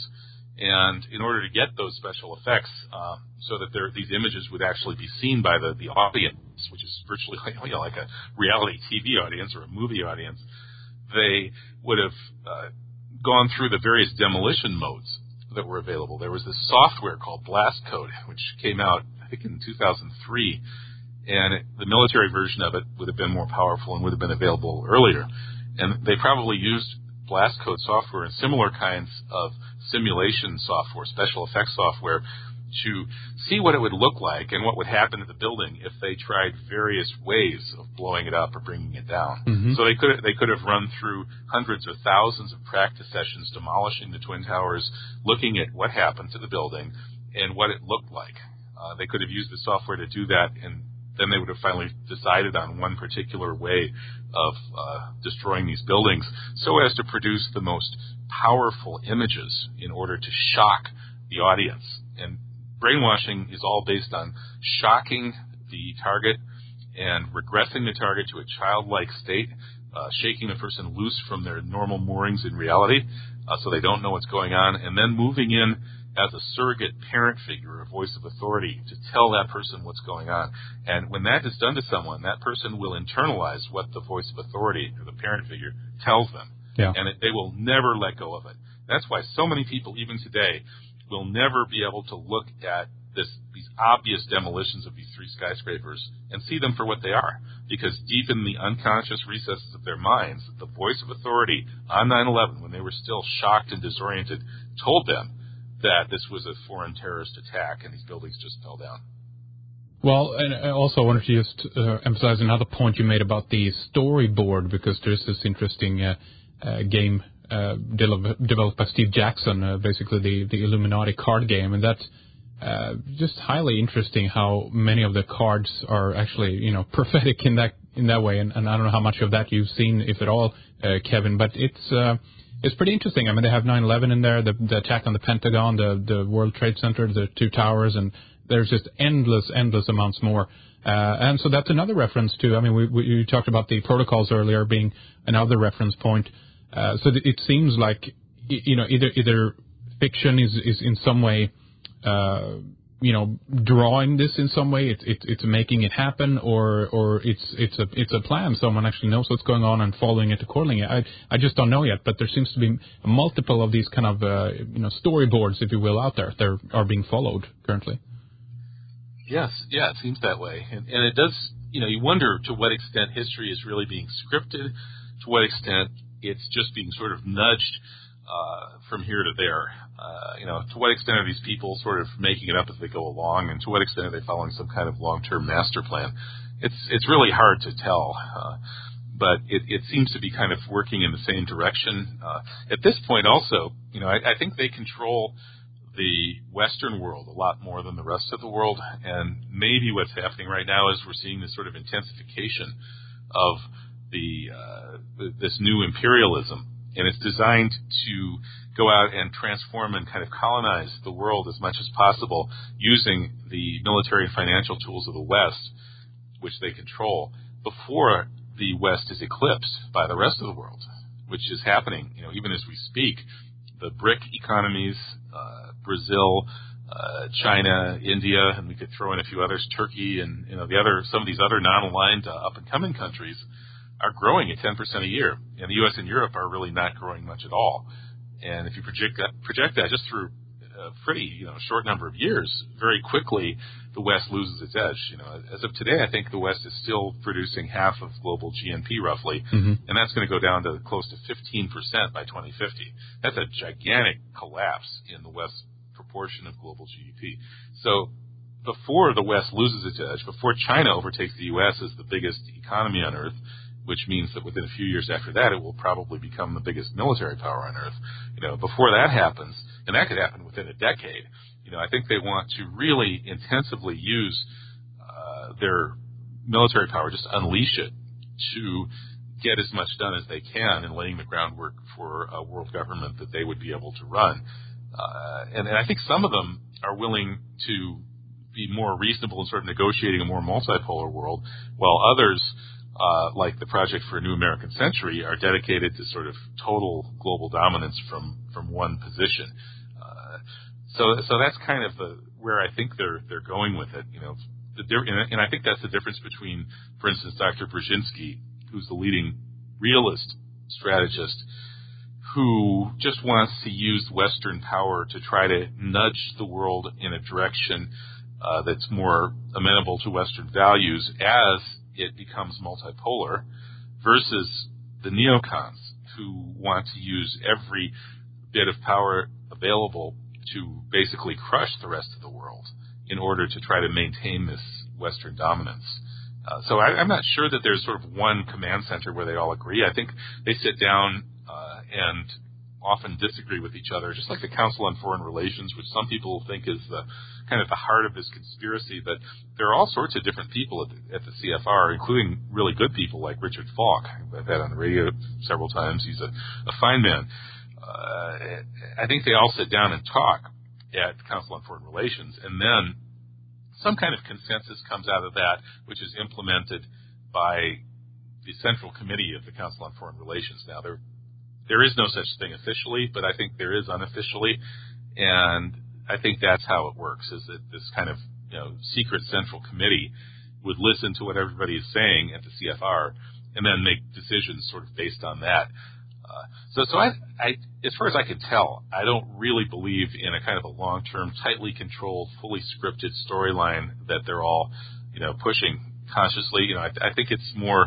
And in order to get those special effects, so that these images would actually be seen by the audience, which is virtually like a reality TV audience or a movie audience, they would have gone through the various demolition modes that were available. There was this software called Blast Code, which came out, I think, in 2003. And the military version of it would have been more powerful and would have been available earlier. And they probably used Blast Code software and similar kinds of simulation software, special effects software, to see what it would look like and what would happen to the building if they tried various ways of blowing it up or bringing it down. Mm-hmm. So they could have run through hundreds or thousands of practice sessions demolishing the Twin Towers, looking at what happened to the building and what it looked like. They could have used the software to do that, and then they would have finally decided on one particular way of destroying these buildings so as to produce the most powerful images in order to shock the audience. And brainwashing is all based on shocking the target and regressing the target to a childlike state, shaking the person loose from their normal moorings in reality so they don't know what's going on, and then moving in as a surrogate parent figure, a voice of authority, to tell that person what's going on. And when that is done to someone, that person will internalize what the voice of authority, or the parent figure, tells them. Yeah. And they will never let go of it. That's why so many people, even today, will never be able to look at these obvious demolitions of these three skyscrapers and see them for what they are. Because deep in the unconscious recesses of their minds, the voice of authority on 9/11, when they were still shocked and disoriented, told them that this was a foreign terrorist attack and these buildings just fell down. Well, and I also wanted to just emphasize another point you made about the storyboard, because there's this interesting game developed by Steve Jackson, basically the Illuminati card game, and that's just highly interesting how many of the cards are actually, prophetic in that way, and I don't know how much of that you've seen, if at all, Kevin, but it's pretty interesting. I mean, they have 9/11 in there, the attack on the Pentagon, the World Trade Center, the two towers, and there's just endless amounts more. And so that's another reference to, I mean, we talked about the protocols earlier being another reference point. So it seems like, either fiction is in some way, drawing this in some way, it's making it happen, or it's a plan. Someone actually knows what's going on and following it accordingly. I just don't know yet, but there seems to be multiple of these kind of storyboards, if you will, out there that are being followed currently. Yes, yeah, it seems that way, and it does. You wonder to what extent history is really being scripted, to what extent it's just being sort of nudged from here to there. To what extent are these people sort of making it up as they go along, and to what extent are they following some kind of long-term master plan? It's really hard to tell. but it seems to be kind of working in the same direction. At this point also, I think they control the Western world a lot more than the rest of the world, and maybe what's happening right now is we're seeing this sort of intensification of this new imperialism, and it's designed to go out and transform and kind of colonize the world as much as possible using the military and financial tools of the West, which they control, before the West is eclipsed by the rest of the world, which is happening, even as we speak. The BRIC economies, Brazil, China, India, and we could throw in a few others, Turkey, and some of these other non-aligned up-and-coming countries are growing at 10% a year, and the U.S. and Europe are really not growing much at all. And if you project that just through a pretty short number of years, very quickly the West loses its edge. As of today, I think the West is still producing half of global GNP roughly, and that's going to go down to close to 15% by 2050. That's a gigantic collapse in the West's proportion of global GDP. So before the West loses its edge, before China overtakes the U.S. as the biggest economy on Earth, which means that within a few years after that, it will probably become the biggest military power on Earth. Before that happens, and that could happen within a decade, I think they want to really intensively use their military power, just unleash it to get as much done as they can in laying the groundwork for a world government that they would be able to run. And I think some of them are willing to be more reasonable in sort of negotiating a more multipolar world, while others, like the Project for a New American Century, are dedicated to sort of total global dominance from one position. So that's kind of where I think they're going with it. And I think that's the difference between, for instance, Dr. Brzezinski, who's the leading realist strategist, who just wants to use Western power to try to nudge the world in a direction that's more amenable to Western values as it becomes multipolar, versus the neocons who want to use every bit of power available to basically crush the rest of the world in order to try to maintain this Western dominance. So I'm not sure that there's sort of one command center where they all agree. I think they sit down and often disagree with each other, just like the Council on Foreign Relations, which some people think is the kind of the heart of this conspiracy. But there are all sorts of different people at the CFR, including really good people like Richard Falk. I've had on the radio several times. He's a fine man. I think they all sit down and talk at the Council on Foreign Relations, and then some kind of consensus comes out of that, which is implemented by the Central Committee of the Council on Foreign Relations. Now, there is no such thing officially, but I think there is unofficially, and I think that's how it works, is that this kind of secret Central Committee would listen to what everybody is saying at the CFR and then make decisions sort of based on that. So I, as far as I can tell, I don't really believe in a kind of a long-term, tightly controlled, fully scripted storyline that they're all, pushing consciously. I think it's more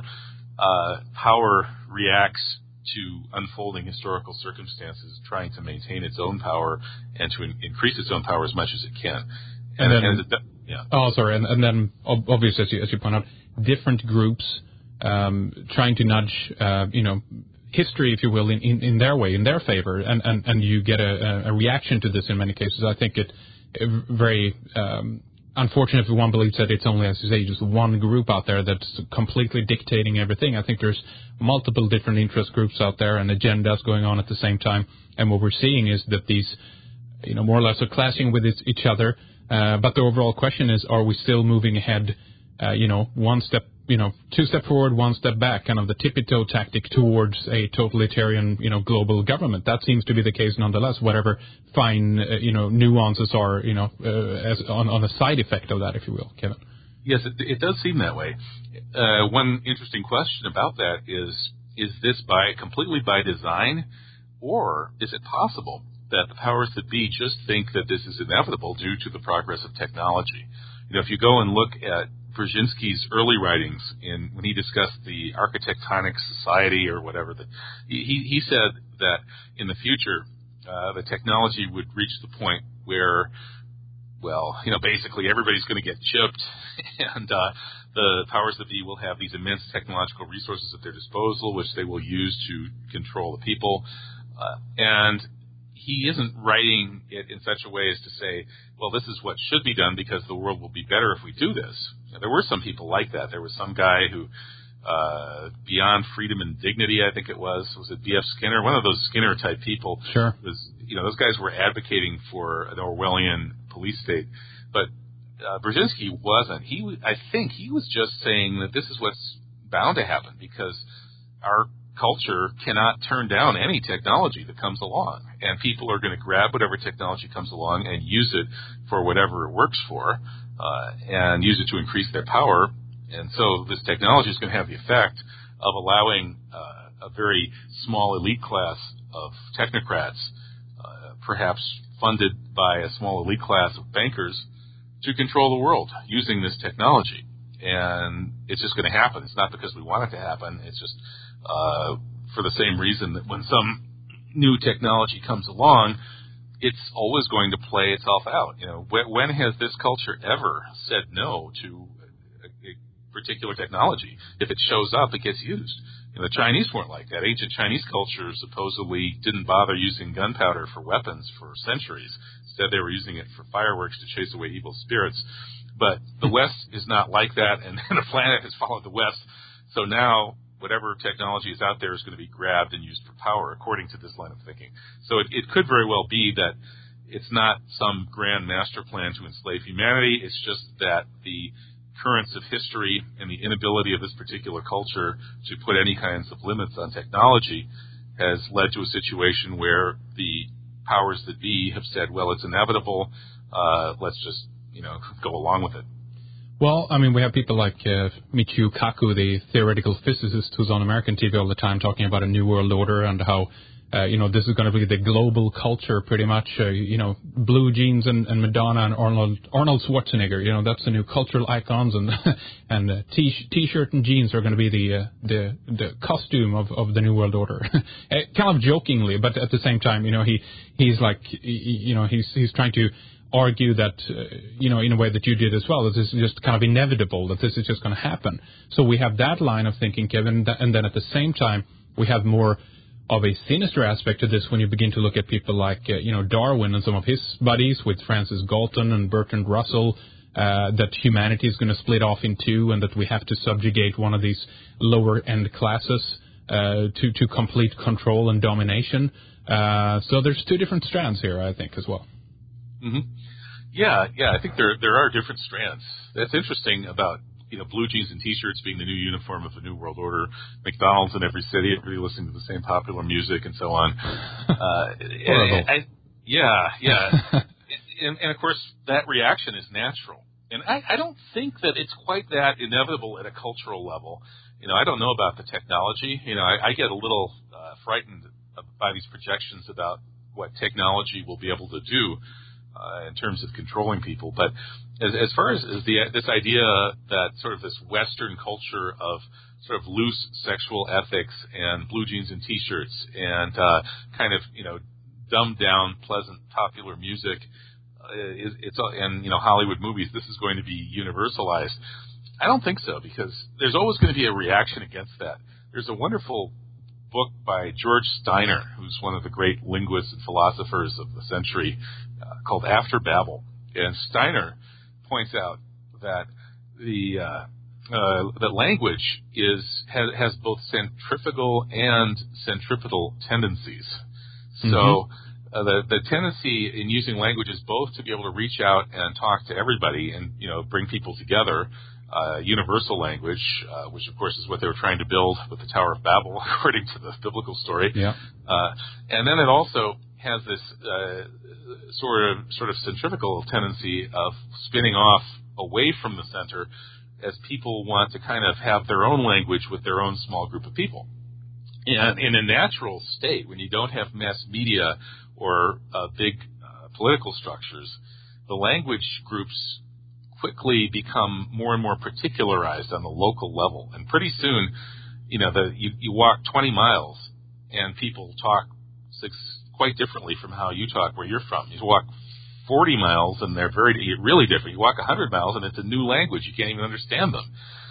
power reacts to unfolding historical circumstances, trying to maintain its own power and to increase its own power as much as it can. And then obviously, as you point out, different groups trying to nudge, history, if you will, in their way, in their favor, and you get a reaction to this in many cases. I think it very unfortunate if one believes that it's only, as you say, just one group out there that's completely dictating everything. I think there's multiple different interest groups out there and agendas going on at the same time, and what we're seeing is that these, more or less are clashing with each other. But the overall question is, are we still moving ahead, one step, 2 steps forward, 1 step back, kind of the tippy-toe tactic towards a totalitarian, global government? That seems to be the case nonetheless, whatever fine, nuances are, as on a side effect of that, if you will, Kevin. Yes, it does seem that way. One interesting question about that is this completely by design, or is it possible that the powers that be just think that this is inevitable due to the progress of technology? If you go and look at Brzezinski's early writings when he discussed the architectonic society or whatever, he said that in the future the technology would reach the point where well, basically everybody's going to get chipped, and the powers that be will have these immense technological resources at their disposal, which they will use to control the people. And he isn't writing it in such a way as to say, well, this is what should be done because the world will be better if we do this. There were some people like that. There was some guy who, Beyond Freedom and Dignity, I think it was it B.F. Skinner? One of those Skinner-type people. Sure. Those guys were advocating for an Orwellian police state. But Brzezinski wasn't. I think he was just saying that this is what's bound to happen because our culture cannot turn down any technology that comes along, and people are going to grab whatever technology comes along and use it for whatever it works for, and use it to increase their power. And so this technology is going to have the effect of allowing a very small elite class of technocrats, perhaps funded by a small elite class of bankers, to control the world using this technology. And it's just going to happen. It's not because we want it to happen. It's just for the same reason that when some new technology comes along, it's always going to play itself out. When has this culture ever said no to a particular technology? If it shows up, it gets used. The Chinese weren't like that. Ancient Chinese culture supposedly didn't bother using gunpowder for weapons for centuries. Instead, they were using it for fireworks to chase away evil spirits. But the West is not like that, and the planet has followed the West. So now, whatever technology is out there is going to be grabbed and used for power, according to this line of thinking. So it could very well be that it's not some grand master plan to enslave humanity. It's just that the currents of history and the inability of this particular culture to put any kinds of limits on technology has led to a situation where the powers that be have said, well, it's inevitable. Let's just, go along with it. Well, I mean, we have people like Michio Kaku, the theoretical physicist who's on American TV all the time talking about a new world order and how, this is going to be the global culture pretty much. Blue jeans and Madonna and Arnold Schwarzenegger, that's the new cultural icons, and T-shirt and jeans are going to be the costume of the new world order. Kind of jokingly, but at the same time, he's like, he's trying to argue that, in a way that you did as well, that this is just kind of inevitable, that this is just going to happen. So we have that line of thinking, Kevin, and then at the same time, we have more of a sinister aspect to this when you begin to look at people like, Darwin and some of his buddies with Francis Galton and Bertrand Russell, that humanity is going to split off in two and that we have to subjugate one of these lower-end classes to complete control and domination. So there's two different strands here, I think, as well. Mm-hmm. Yeah, I think there are different strands. That's interesting about blue jeans and T-shirts being the new uniform of the new world order. McDonald's in every city, everybody listening to the same popular music and so on. And of course that reaction is natural. And I don't think that it's quite that inevitable at a cultural level. I don't know about the technology. I get a little frightened by these projections about what technology will be able to do in terms of controlling people. But as far as this idea that sort of this Western culture of sort of loose sexual ethics and blue jeans and T-shirts and kind of, dumbed down, pleasant, popular music, and Hollywood movies, this is going to be universalized. I don't think so, because there's always going to be a reaction against that. There's a wonderful book by George Steiner, who's one of the great linguists and philosophers of the century, called After Babel. And Steiner points out that that language has both centrifugal and centripetal tendencies. Mm-hmm. So the tendency in using language is both to be able to reach out and talk to everybody and bring people together. Universal language, which of course is what they were trying to build with the Tower of Babel, according to the biblical story. Yeah. And then it also has this sort of centrifugal tendency of spinning off away from the center as people want to kind of have their own language with their own small group of people. And in a natural state, when you don't have mass media or big political structures, the language groups quickly become more and more particularized on the local level. And pretty soon, you walk 20 miles and people talk quite differently from how you talk where you're from. You walk 40 miles, and they're really different. You walk 100 miles, and it's a new language. You can't even understand them.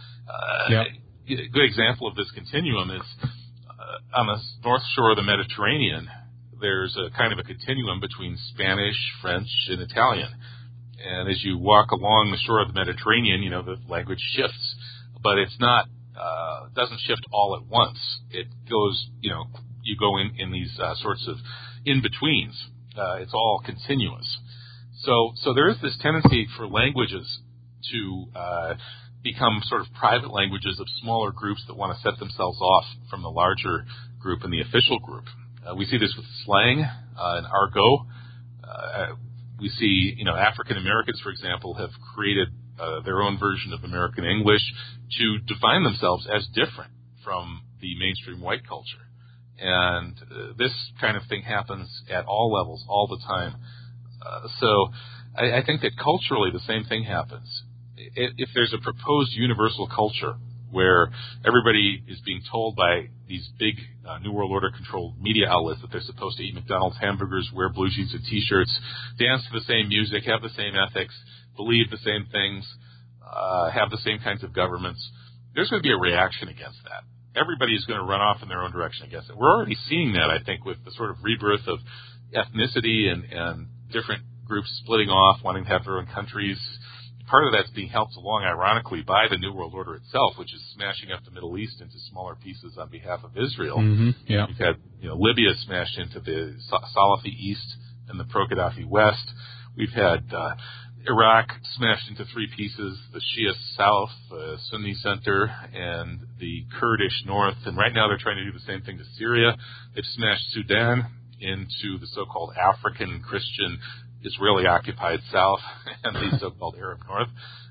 A good example of this continuum is on the north shore of the Mediterranean. There's a kind of a continuum between Spanish, French, and Italian. And as you walk along the shore of the Mediterranean, the language shifts, but it's not, doesn't shift all at once. It goes, you go in these sorts of in-betweens. It's all continuous. So there is this tendency for languages to become sort of private languages of smaller groups that want to set themselves off from the larger group and the official group. We see this with slang and argot. We see, African Americans, for example, have created their own version of American English to define themselves as different from the mainstream white culture. And this kind of thing happens at all levels, all the time. So I think that culturally the same thing happens. If there's a proposed universal culture where everybody is being told by these big New World Order controlled media outlets that they're supposed to eat McDonald's hamburgers, wear blue jeans and T-shirts, dance to the same music, have the same ethics, believe the same things, have the same kinds of governments, there's going to be a reaction against that. Everybody is going to run off in their own direction against it. We're already seeing that, I think, with the sort of rebirth of ethnicity and different groups splitting off, wanting to have their own countries. Part of that's being helped along, ironically, by the New World Order itself, which is smashing up the Middle East into smaller pieces on behalf of Israel. Mm-hmm. Yeah. You've had Libya smashed into the Salafi East and the pro-Gaddafi West. We've had Iraq smashed into three pieces, the Shia South, the Sunni Center, and the Kurdish North. And right now they're trying to do the same thing to Syria. They've smashed Sudan into the so-called African Christian Israeli-occupied South and the so-called Arab North.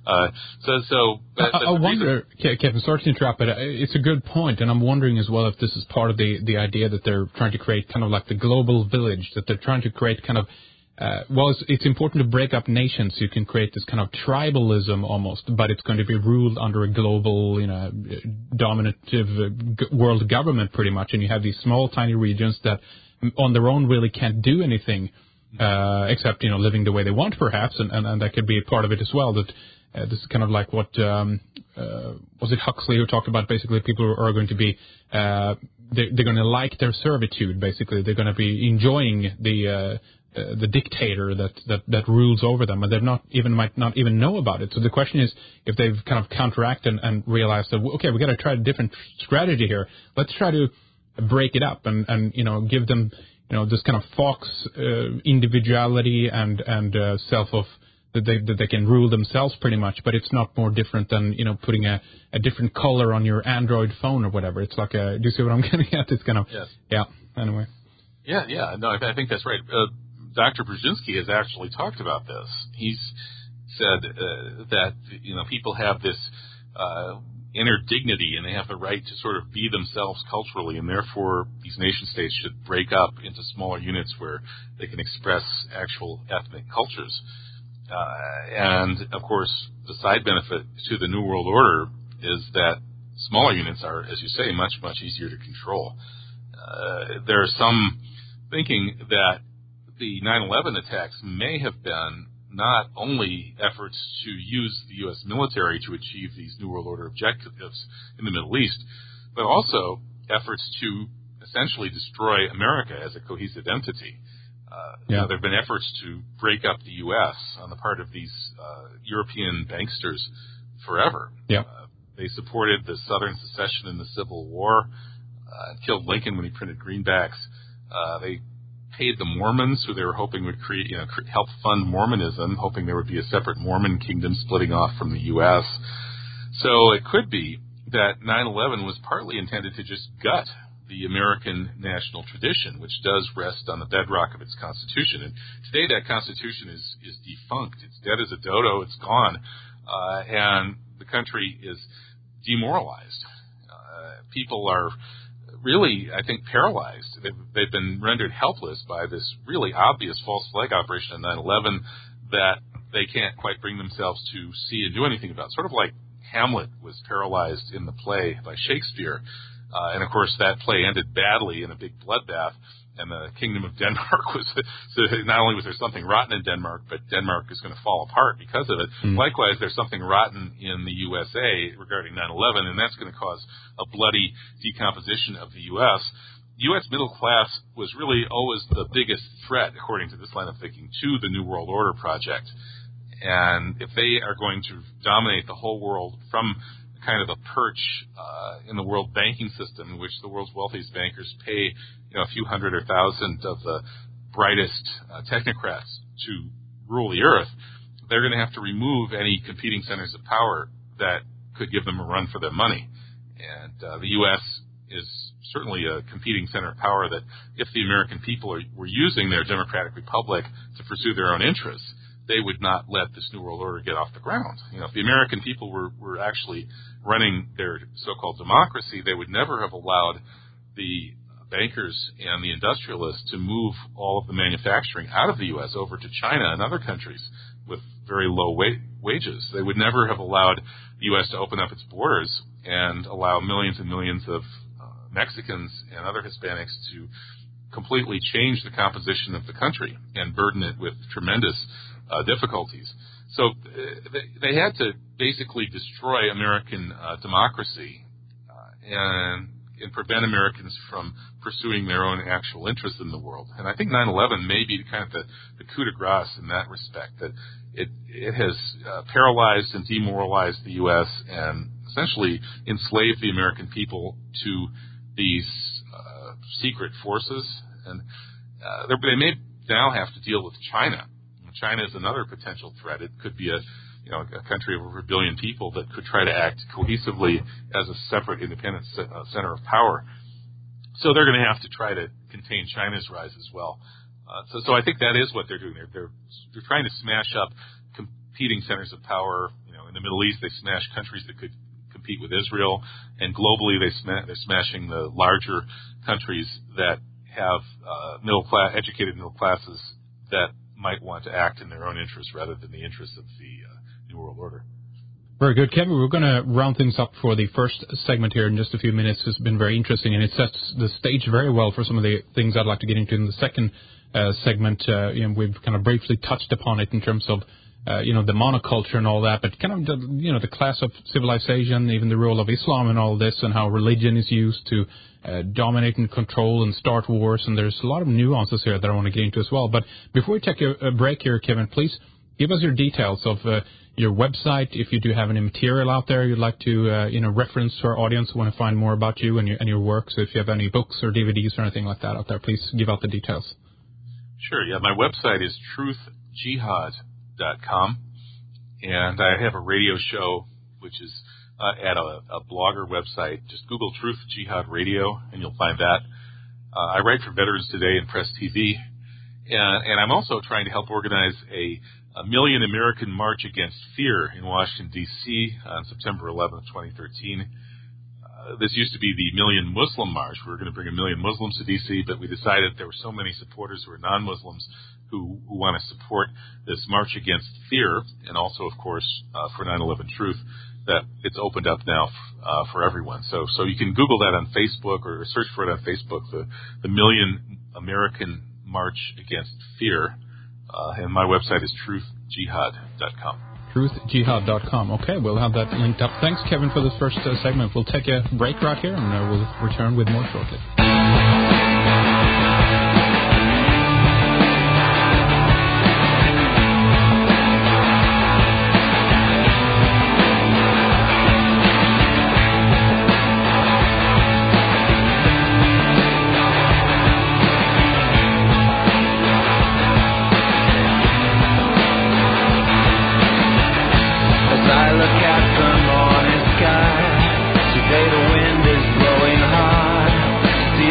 I wonder, Kevin, sorry to interrupt, but it's a good point, and I'm wondering as well if this is part of the idea that they're trying to create kind of like the global village, that they're trying to create kind of, it's important to break up nations so you can create this kind of tribalism almost, but it's going to be ruled under a global, dominative world government pretty much, and you have these small, tiny regions that on their own really can't do anything. Except, living the way they want, perhaps, and that could be a part of it as well. That this is kind of like what was it Huxley who talked about? Basically, people are going to be they're going to like their servitude. Basically, they're going to be enjoying the dictator that rules over them, and they might not even know about it. So the question is, if they've kind of counteracted and realized that we got to try a different strategy here. Let's try to break it up and give them. This kind of fox individuality and self of that they can rule themselves pretty much, but it's not more different than putting a different color on your Android phone or whatever. It's like do you see what I'm getting at? It's kind of Anyway. Yeah. No, I think that's right. Dr. Brzezinski has actually talked about this. He's said that people have this inner dignity, and they have the right to sort of be themselves culturally, and therefore these nation states should break up into smaller units where they can express actual ethnic cultures. And, of course, the side benefit to the New World Order is that smaller units are, as you say, much, much easier to control. There are some thinking that the 9/11 attacks may have been not only efforts to use the U.S. military to achieve these New World Order objectives in the Middle East, but also efforts to essentially destroy America as a cohesive entity. There have been efforts to break up the U.S. on the part of these European banksters forever. They supported the Southern secession in the Civil War, killed Lincoln when he printed greenbacks. They paid the Mormons, who they were hoping would create, help fund Mormonism, hoping there would be a separate Mormon kingdom splitting off from the U.S. So it could be that 9/11 was partly intended to just gut the American national tradition, which does rest on the bedrock of its Constitution. And today that Constitution is defunct. It's dead as a dodo. It's gone. And the country is demoralized. People are really, I think, paralyzed. They've been rendered helpless by this really obvious false flag operation on 9/11 that they can't quite bring themselves to see and do anything about. Sort of like Hamlet was paralyzed in the play by Shakespeare. And, of course, that play ended badly in a big bloodbath. and the Kingdom of Denmark was, so not only was there something rotten in Denmark, but Denmark is going to fall apart because of it. Likewise, there's something rotten in the USA regarding 9/11, and that's going to cause a bloody decomposition of the U.S. U.S. middle class was really always the biggest threat, according to this line of thinking, to the New World Order project. And if they are going to dominate the whole world from kind of a perch in the world banking system, in which the world's wealthiest bankers pay, a few hundred or thousand of the brightest technocrats to rule the earth, they're going to have to remove any competing centers of power that could give them a run for their money. And the U.S. is certainly a competing center of power that, if the American people were using their democratic republic to pursue their own interests, they would not let this New World Order get off the ground. If the American people were actually running their so-called democracy, they would never have allowed the bankers and the industrialists to move all of the manufacturing out of the U.S. over to China and other countries with very low wages. They would never have allowed the U.S. to open up its borders and allow millions and millions of Mexicans and other Hispanics to completely change the composition of the country and burden it with tremendous difficulties. So they had to basically destroy American democracy and prevent Americans from pursuing their own actual interests in the world. And I think 9/11 may be kind of the coup de grace in that respect, that it has paralyzed and demoralized the U.S. and essentially enslaved the American people to these secret forces. And they may now have to deal with China. China is another potential threat. It could be a country of over 1 billion people that could try to act cohesively as a separate, independent center of power. So they're going to have to try to contain China's rise as well. So I think that is what they're doing. They're trying to smash up competing centers of power. In the Middle East, they smash countries that could compete with Israel, and globally, they're smashing the larger countries that have educated middle classes that might want to act in their own interests rather than the interests of the New World Order. Very good, Kevin. We're going to round things up for the first segment here in just a few minutes. It's been very interesting, and it sets the stage very well for some of the things I'd like to get into in the second segment. We've kind of briefly touched upon it in terms of the monoculture and all that, but kind of the class of civilization, even the role of Islam and all this, and how religion is used to dominate and control and start wars. And there's a lot of nuances here that I want to get into as well. But before we take a break here, Kevin, please give us your details of your website. If you do have any material out there you'd like to reference to our audience who want to find more about you and your work. So if you have any books or DVDs or anything like that out there, please give out the details. Sure. Yeah, my website is truthjihad.com, and I have a radio show which is at a blogger website. Just Google Truth Jihad Radio, and you'll find that. I write for Veterans Today and Press TV, and I'm also trying to help organize a Million American March Against Fear in Washington, D.C. on September 11th, 2013. This used to be the Million Muslim March. We were going to bring 1 million Muslims to D.C., but we decided there were so many supporters who are non-Muslims who want to support this March Against Fear, and also, of course, for 9/11 Truth, that it's opened up now for everyone. So you can Google that on Facebook or search for it on Facebook, the Million American March Against Fear, and my website is truthjihad.com. truthjihad.com. Okay, we'll have that linked up. Thanks, Kevin, for this first segment. We'll take a break right here, and we'll return with more shortly. The wind is blowing hard.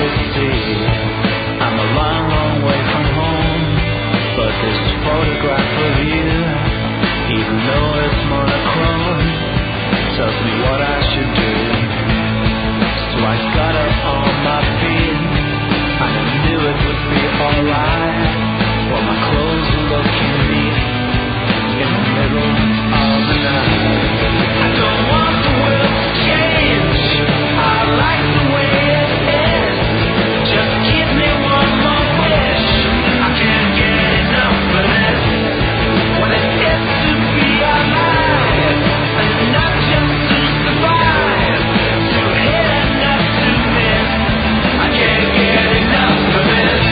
could see. I'm a long, long way from home, but this photograph of you, even though it's monochrome, tells me what I should do. So I got up on my feet, and I knew it would be alright. While my clothes were looking neat in the middle of the night. I don't want the world to change. I like the way it is. Just give me one more wish. I can't get enough of this. What it is to be alive, and not just to survive. To hit and not to miss. I can't get enough of this.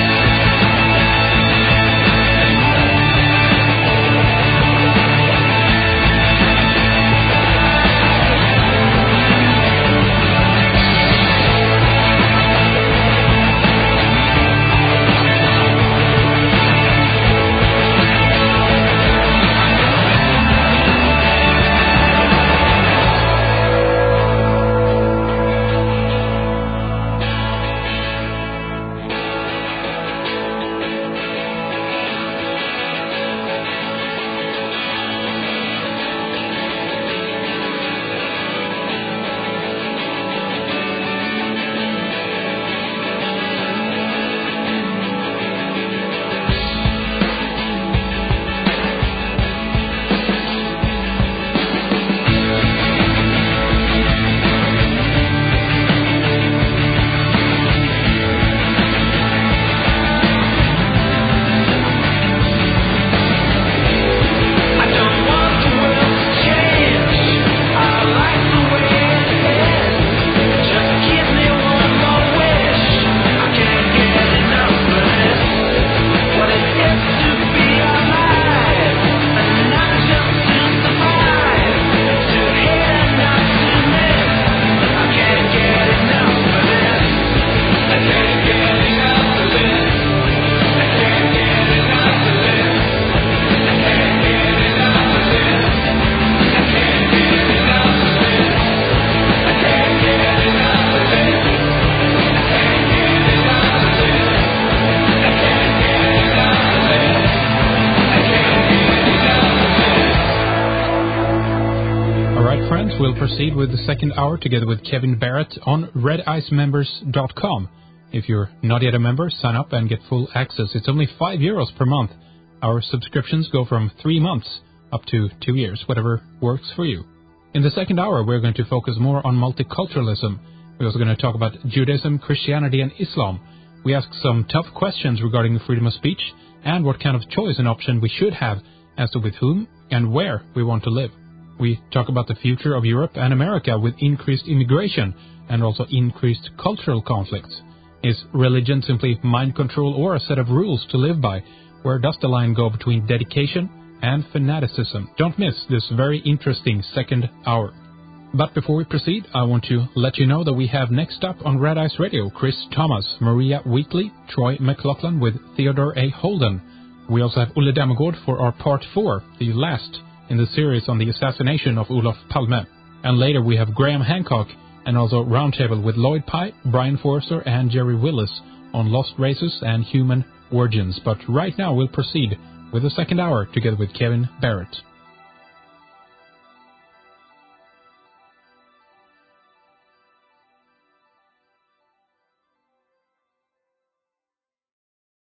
We'll proceed with the second hour together with Kevin Barrett on redicemembers.com. If you're not yet a member, sign up and get full access. It's only €5 per month. Our subscriptions go from 3 months up to 2 years, whatever works for you. In the second hour, we're going to focus more on multiculturalism. We're also going to talk about Judaism, Christianity, and Islam. We ask some tough questions regarding freedom of speech and what kind of choice and option we should have as to with whom and where we want to live. We talk about the future of Europe and America with increased immigration and also increased cultural conflicts. Is religion simply mind control or a set of rules to live by? Where does the line go between dedication and fanaticism? Don't miss this very interesting second hour. But before we proceed, I want to let you know that we have next up on Red Ice Radio Chris Thomas, Maria Wheatley, Troy McLaughlin with Theodore A. Holden. We also have Olle Dammegård for our part 4, the last in the series on the assassination of Olof Palme. And later we have Graham Hancock and also Roundtable with Lloyd Pye, Brian Forster and Jerry Willis on lost races and human origins. But right now we'll proceed with the second hour together with Kevin Barrett.